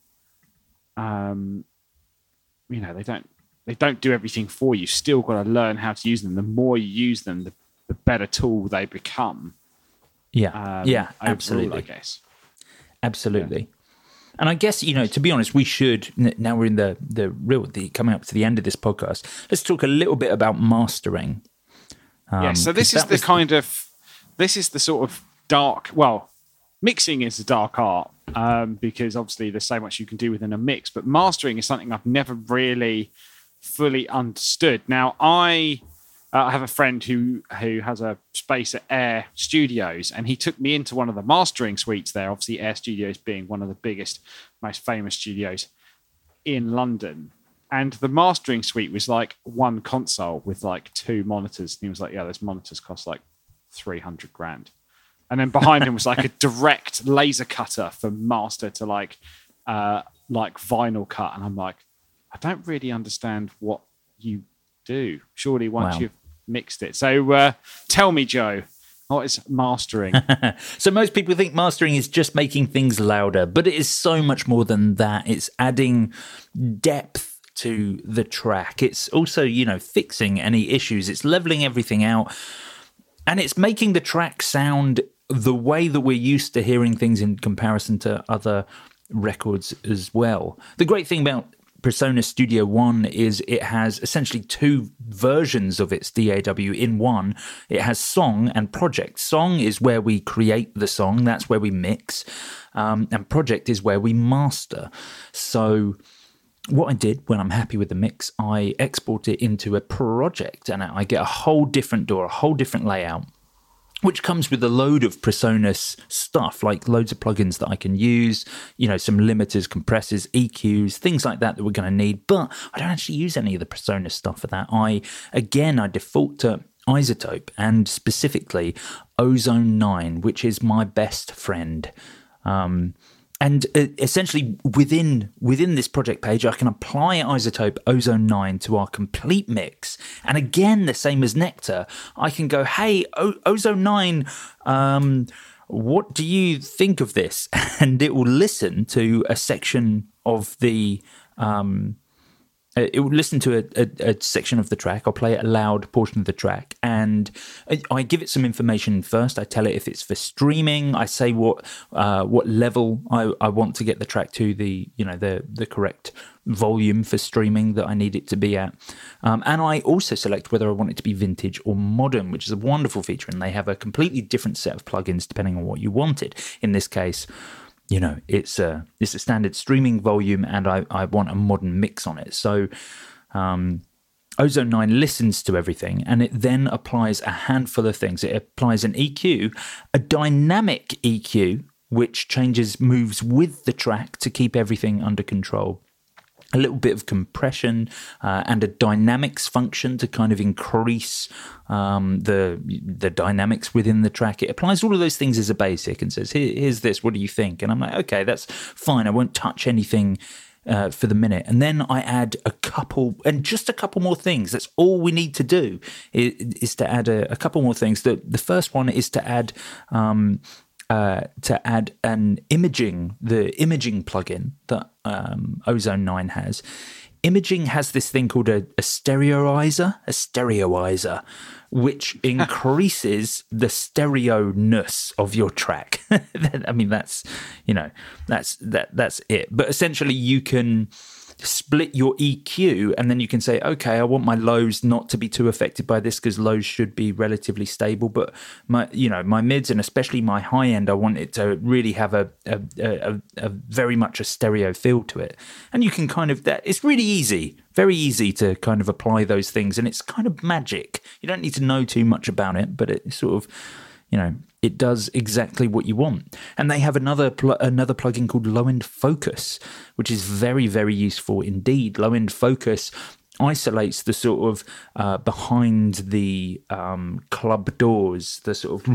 Um, you know, they don't they don't do everything for you. You've still got to learn how to use them. The more you use them, the, the better tool they become. Yeah, um, yeah, overall, absolutely. I guess. Absolutely. Yeah. And I guess, you know, to be honest, we should, now we're in the, the real, the coming up to the end of this podcast, let's talk a little bit about mastering. Um, yeah, so this is the kind the... of, this is the sort of dark, well, mixing is a dark art um, because obviously there's so much you can do within a mix, but mastering is something I've never really fully understood. Now, I... Uh, I have a friend who who has a space at Air Studios, and he took me into one of the mastering suites there. Obviously, Air Studios being one of the biggest, most famous studios in London. And the mastering suite was like one console with like two monitors. And he was like, yeah, those monitors cost like three hundred grand. And then behind him was like a direct laser cutter from master to like, uh, like vinyl cut. And I'm like, I don't really understand what you do. Surely once Wow. you've mixed it. So uh, tell me, Joe, what is mastering? So most people think mastering is just making things louder, but it is so much more than that. It's adding depth to the track. It's also, you know, fixing any issues. It's leveling everything out. And it's making the track sound the way that we're used to hearing things in comparison to other records as well. The great thing about PreSonus Studio One is it has essentially two versions of its D A W in one. It has song and project. Song is where we create the song. That's where we mix. Um, and project is where we master. So what I did when I'm happy with the mix, I export it into a project and I get a whole different door, a whole different layout, which comes with a load of PreSonus stuff, like loads of plugins that I can use, you know, some limiters, compressors, E Qs, things like that that we're going to need. But I don't actually use any of the PreSonus stuff for that. I, again, I default to iZotope and specifically Ozone nine, which is my best friend. Um, And essentially within within this project page, I can apply iZotope Ozone nine to our complete mix. And again, the same as Nectar, I can go, hey, o- Ozone nine, um, what do you think of this? And it will listen to a section of the... Um, it will listen to a, a, a section of the track. I'll play a loud portion of the track, and I, I give it some information first. I tell it if it's for streaming. I say what uh, what level I, I want to get the track to, the you know the the correct volume for streaming that I need it to be at, um, and I also select whether I want it to be vintage or modern, which is a wonderful feature. And they have a completely different set of plugins depending on what you wanted. In this case, you know, it's a it's a standard streaming volume, and I, I want a modern mix on it. So um, Ozone nine listens to everything, and it then applies a handful of things. It applies an E Q, a dynamic E Q, which changes, moves with the track to keep everything under control. A little bit of compression uh, and a dynamics function to kind of increase um, the the dynamics within the track. It applies all of those things as a basic and says, Here, here's this, what do you think? And I'm like, okay, that's fine. I won't touch anything uh, for the minute. And then I add a couple, and just a couple more things. That's all we need to do, is, is to add a, a couple more things. The, the first one is to add... Um, Uh, to add an imaging, the imaging plugin that um, Ozone nine has. Imaging has this thing called a, a stereoizer, a stereoizer, which increases the stereo-ness of your track. I mean, that's, you know, that's that that's it. But essentially, you can split your E Q, and then you can say, okay, I want my lows not to be too affected by this because lows should be relatively stable, but my, you know, my mids and especially my high end, I want it to really have a a, a, a very much a stereo feel to it. And you can kind of that it's really easy, very easy to kind of apply those things, and it's kind of magic. You don't need to know too much about it, but it sort of, you know, it does exactly what you want. And they have another pl- another plugin called Low End Focus, which is very, very useful indeed. Low End Focus isolates the sort of uh, behind the um, club doors, the sort of...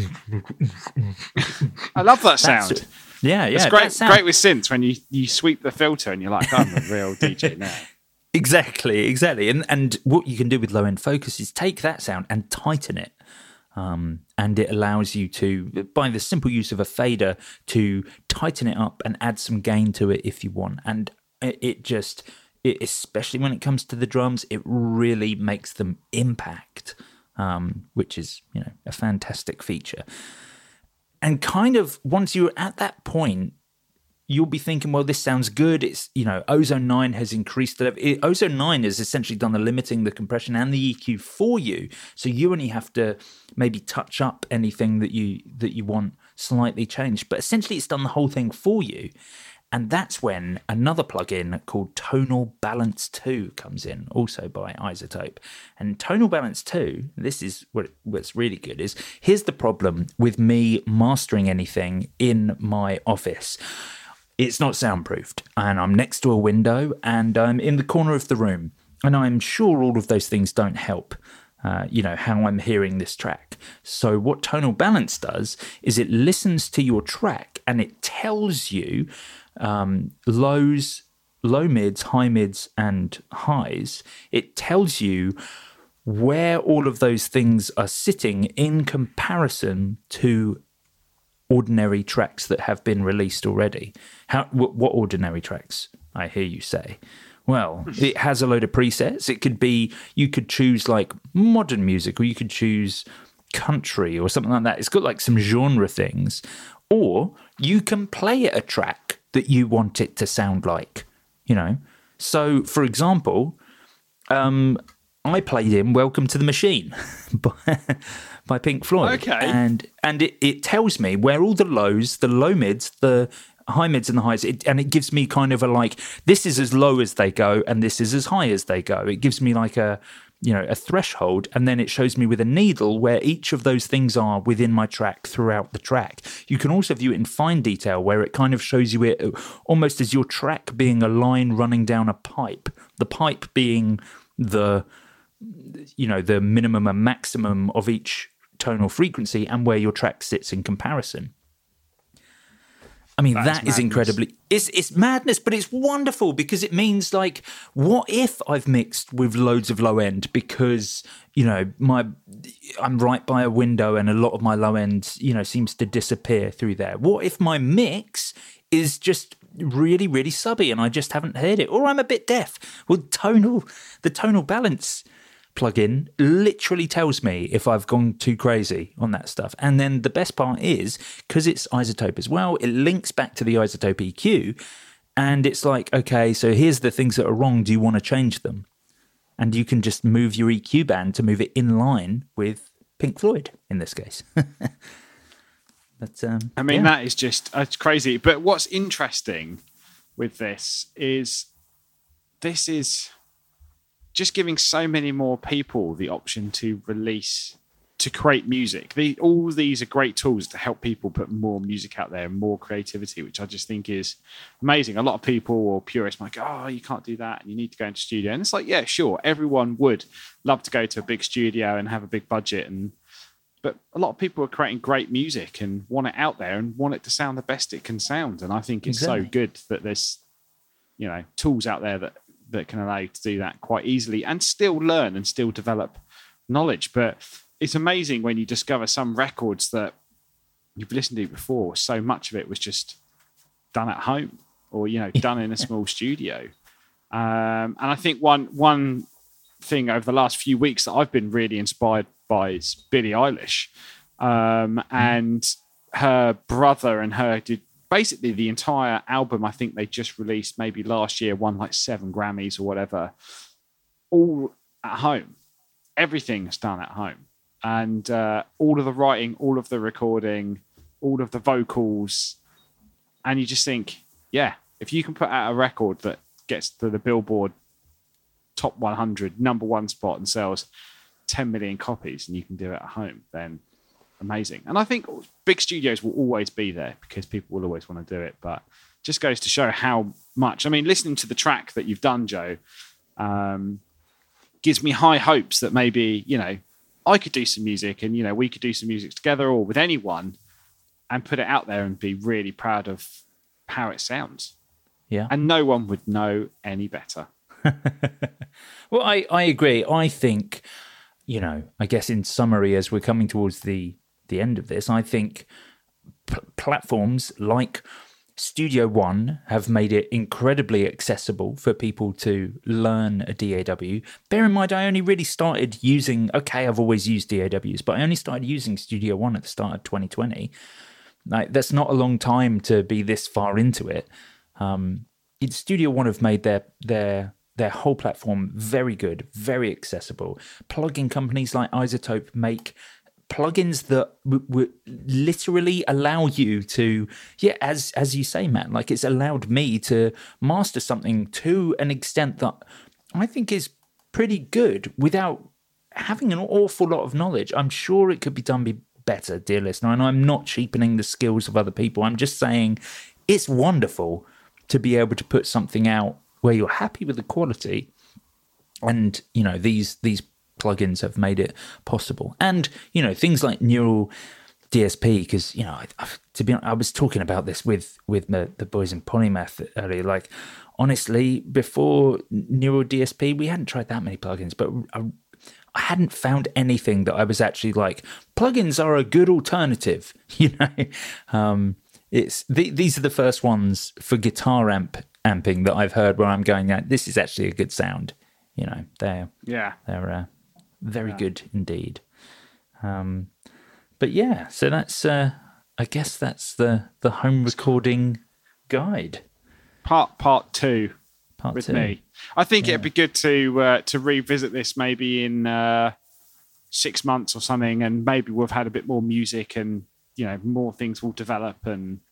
I love that sound. That's, yeah, yeah. It's great, great with synths when you, you sweep the filter and you're like, I'm a real D J now. Exactly, exactly. And, and what you can do with Low End Focus is take that sound and tighten it. Um, and it allows you to, by the simple use of a fader, to tighten it up and add some gain to it if you want. And it, it just, it, especially when it comes to the drums, it really makes them impact, um, which is, you know, a fantastic feature. And kind of once you're at that point, you'll be thinking, well, this sounds good. It's, you know, Ozone nine has increased the level. It, Ozone nine has essentially done the limiting, the compression, and the E Q for you. So you only have to maybe touch up anything that you that you want slightly changed. But essentially, it's done the whole thing for you. And that's when another plugin called Tonal Balance two comes in, also by iZotope. And Tonal Balance two, this is what what's really good, is here's the problem with me mastering anything in my office. it's not soundproofed, and I'm next to a window, and I'm in the corner of the room, and I'm sure all of those things don't help, uh, you know, how I'm hearing this track. So what Tonal Balance does is it listens to your track, and it tells you um, lows, low mids, high mids, and highs. It tells you where all of those things are sitting in comparison to ordinary tracks that have been released already. How? W- what ordinary tracks, I hear you say? Well, it has a load of presets. It could be, you could choose like modern music, or you could choose country or something like that. It's got like some genre things. Or you can play it a track that you want it to sound like, you know. So, for example, um, I played in Welcome to the Machine by, by Pink Floyd. Okay. And and it, it tells me where all the lows, the low mids, the high mids and the highs, it, and it gives me kind of a like, this is as low as they go and this is as high as they go. It gives me like a, you know, a threshold, and then it shows me with a needle where each of those things are within my track throughout the track. You can also view it in fine detail, where it kind of shows you it almost as your track being a line running down a pipe, the pipe being the, you know, the minimum and maximum of each tonal frequency, and where your track sits in comparison. I mean, That's that is incredibly, it's it's madness, but it's wonderful, because it means, like, what if I've mixed with loads of low end because, you know, my I'm right by a window and a lot of my low end, you know, seems to disappear through there. What if my mix is just really, really subby and I just haven't heard it, or I'm a bit deaf? Well, tonal, the Tonal Balance plugin literally tells me if I've gone too crazy on that stuff. And then the best part is, because it's iZotope as well, it links back to the iZotope E Q, and it's like, okay, so here's the things that are wrong, do you want to change them? And you can just move your E Q band to move it in line with Pink Floyd in this case. But, um, I mean, yeah. that is just it's crazy. But what's interesting with this is this is just giving so many more people the option to release, to create music. The, all these are great tools to help people put more music out there and more creativity, which I just think is amazing. A lot of people or purists might go, oh, you can't do that and you need to go into studio. And it's like, yeah, sure. Everyone would love to go to a big studio and have a big budget. And But a lot of people are creating great music and want it out there and want it to sound the best it can sound. And I think it's Exactly. so good that there's, you know, tools out there that that can allow you to do that quite easily and still learn and still develop knowledge. But it's amazing when you discover some records that you've listened to before, so much of it was just done at home or, you know, done in a small studio. Um, and I think one one thing over the last few weeks that I've been really inspired by is Billie Eilish. Um, and her brother and her did basically the entire album. I think they just released maybe last year, won like seven Grammys or whatever, all at home. Everything's done at home. And uh, all of the writing, all of the recording, all of the vocals. And you just think, yeah, if you can put out a record that gets to the Billboard top one hundred, number one spot and sells ten million copies and you can do it at home, then amazing. And I think big studios will always be there because people will always want to do it, but just goes to show how much. I mean, listening to the track that you've done, Joe, um, gives me high hopes that maybe, you know, I could do some music and, you know, we could do some music together or with anyone and put it out there and be really proud of how it sounds. Yeah. And no one would know any better. Well, I, I agree. I think, you know, I guess in summary, as we're coming towards the, the end of this, I think p- platforms like Studio One have made it incredibly accessible for people to learn a D A W. Bear in mind, I only really started using, okay, I've always used D A Ws, but I only started using Studio One at the start of twenty twenty. Like, that's not a long time to be this far into it. Um, it Studio One have made their their their whole platform very good, very accessible. Plugin companies like iZotope make plugins that w- w- literally allow you to, yeah, as as you say, Matt, like it's allowed me to master something to an extent that I think is pretty good without having an awful lot of knowledge. I'm sure it could be done be better, dear listener, and I'm not cheapening the skills of other people. I'm just saying it's wonderful to be able to put something out where you're happy with the quality. And, you know, these these plugins have made it possible. And, you know, things like Neural D S P, because, you know, I, I, to be honest, I was talking about this with, with the, the boys in Polymath earlier. Like, honestly, before Neural D S P, we hadn't tried that many plugins, but I, I hadn't found anything that I was actually like, plugins are a good alternative, you know? Um, it's the, these are the first ones for guitar amp amping that I've heard where I'm going, yeah, this is actually a good sound. You know, they're yeah, they're uh, very yeah. good indeed. Um, but yeah, so that's uh, I guess that's the the home recording guide. Part part two Part with two. me. I think Yeah. it'd be good to uh, to revisit this maybe in uh, six months or something, and maybe we've had a bit more music, and you know, more things will develop, and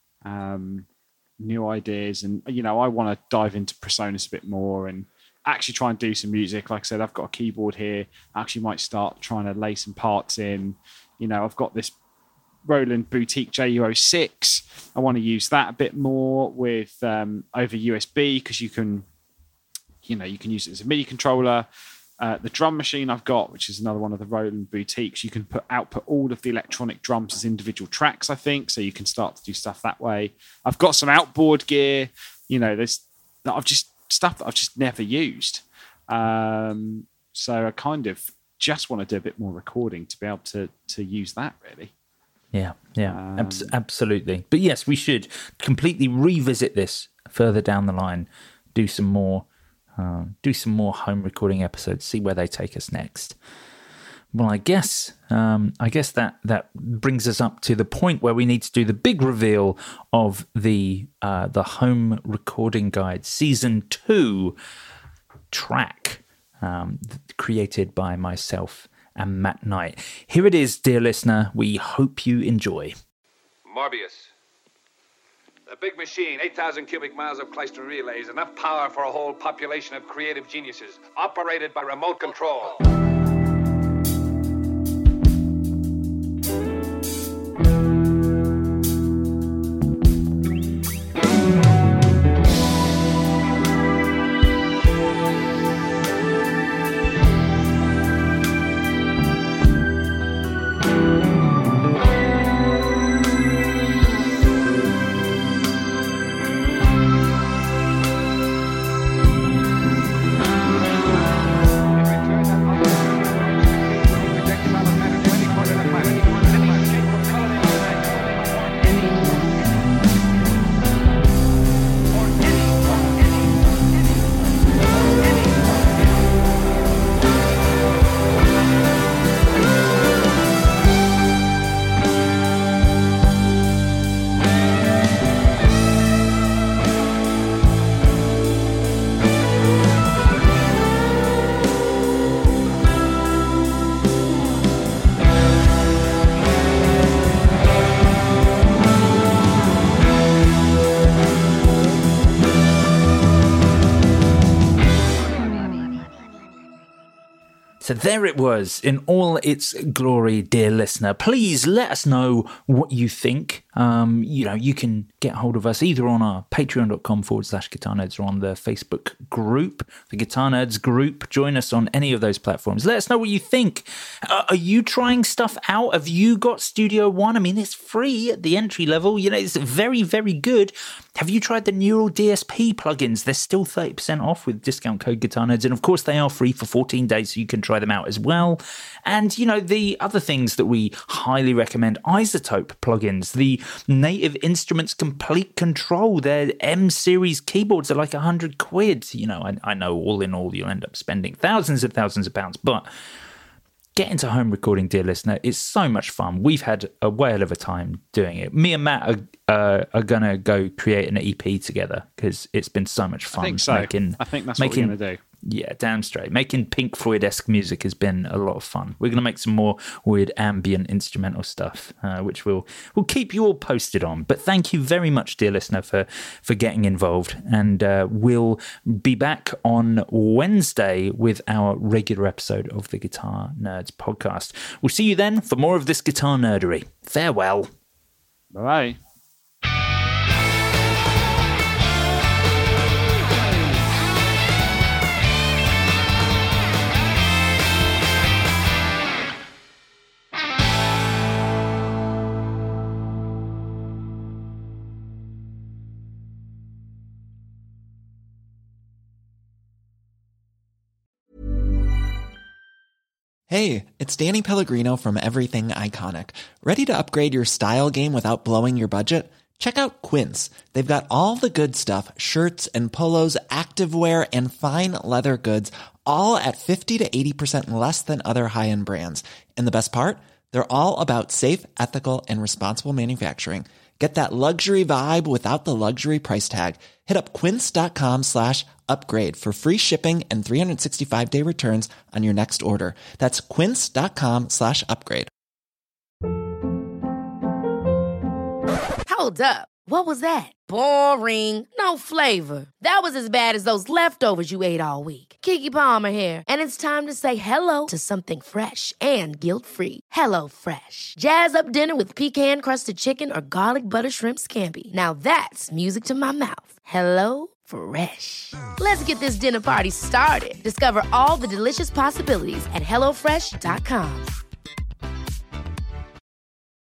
um, new ideas, and you know, I want to dive into Presonus a bit more and actually try and do some music. Like I said, I've got a keyboard here. I actually might start trying to lay some parts in. You know, I've got this Roland Boutique J U zero six. I want to use that a bit more with um, over U S B, because you can, you know, you can use it as a MIDI controller. Uh, the drum machine I've got, which is another one of the Roland Boutiques, you can put output all of the electronic drums as individual tracks, I think. So you can start to do stuff that way. I've got some outboard gear. You know, there's that I've just stuff that I've just never used. Um, so I kind of just want to do a bit more recording to be able to to use that, really. Yeah, yeah, Um, abs- absolutely. But yes, we should completely revisit this further down the line. Do some more, uh, do some more home recording episodes. See where they take us next. Well, I guess, um, I guess that that brings us up to the point where we need to do the big reveal of the uh, the home recording guide season two track, um, created by myself and Matt Knight. Here it is, dear listener. We hope you enjoy. Morbius. The big machine, eight thousand cubic miles of Clayster relays, enough power for a whole population of creative geniuses, operated by remote control. So there it was in all its glory, dear listener. Please let us know what you think. Um, you know, you can get hold of us either on our patreon.com forward slash guitar nerds or on the Facebook group, the Guitar Nerds group. Join us on any of those platforms. Let us know what you think. Uh, are you trying stuff out? Have you got Studio One? I mean, it's free at the entry level. You know, it's very, very good. Have you tried the Neural D S P plugins? They're still thirty percent off with discount code Guitar Nerds. And of course, they are free for fourteen days, so you can try them out as well. And, you know, the other things that we highly recommend, iZotope plugins, the Native Instruments Complete Control, their M series keyboards are like a hundred quid. You know, I, I know all in all, you'll end up spending thousands and thousands of pounds, but get into home recording, dear listener. It's so much fun. We've had a whale of a time doing it. Me and Matt are, uh, are going to go create an E P together because it's been so much fun. I think so. Making, I think that's making, what we're going to do. Yeah, damn straight. Making Pink Floyd-esque music has been a lot of fun. We're going to make some more weird ambient instrumental stuff, uh, which we'll we'll keep you all posted on. But thank you very much, dear listener, for, for getting involved. And uh, we'll be back on Wednesday with our regular episode of the Guitar Nerds podcast. We'll see you then for more of this guitar nerdery. Farewell. Bye-bye. Hey, it's Danny Pellegrino from Everything Iconic. Ready to upgrade your style game without blowing your budget? Check out Quince. They've got all the good stuff, shirts and polos, activewear, and fine leather goods, all at fifty to eighty percent less than other high-end brands. And the best part? They're all about safe, ethical, and responsible manufacturing. Get that luxury vibe without the luxury price tag. Hit up quince.com slash upgrade for free shipping and three sixty-five day returns on your next order. That's quince.com slash upgrade. Hold up. What was that? Boring. No flavor. That was as bad as those leftovers you ate all week. Keke Palmer here, and it's time to say hello to something fresh and guilt-free. Hello Fresh. Jazz up dinner with pecan-crusted chicken or garlic butter shrimp scampi. Now that's music to my mouth. Hello Fresh. Let's get this dinner party started. Discover all the delicious possibilities at hello fresh dot com.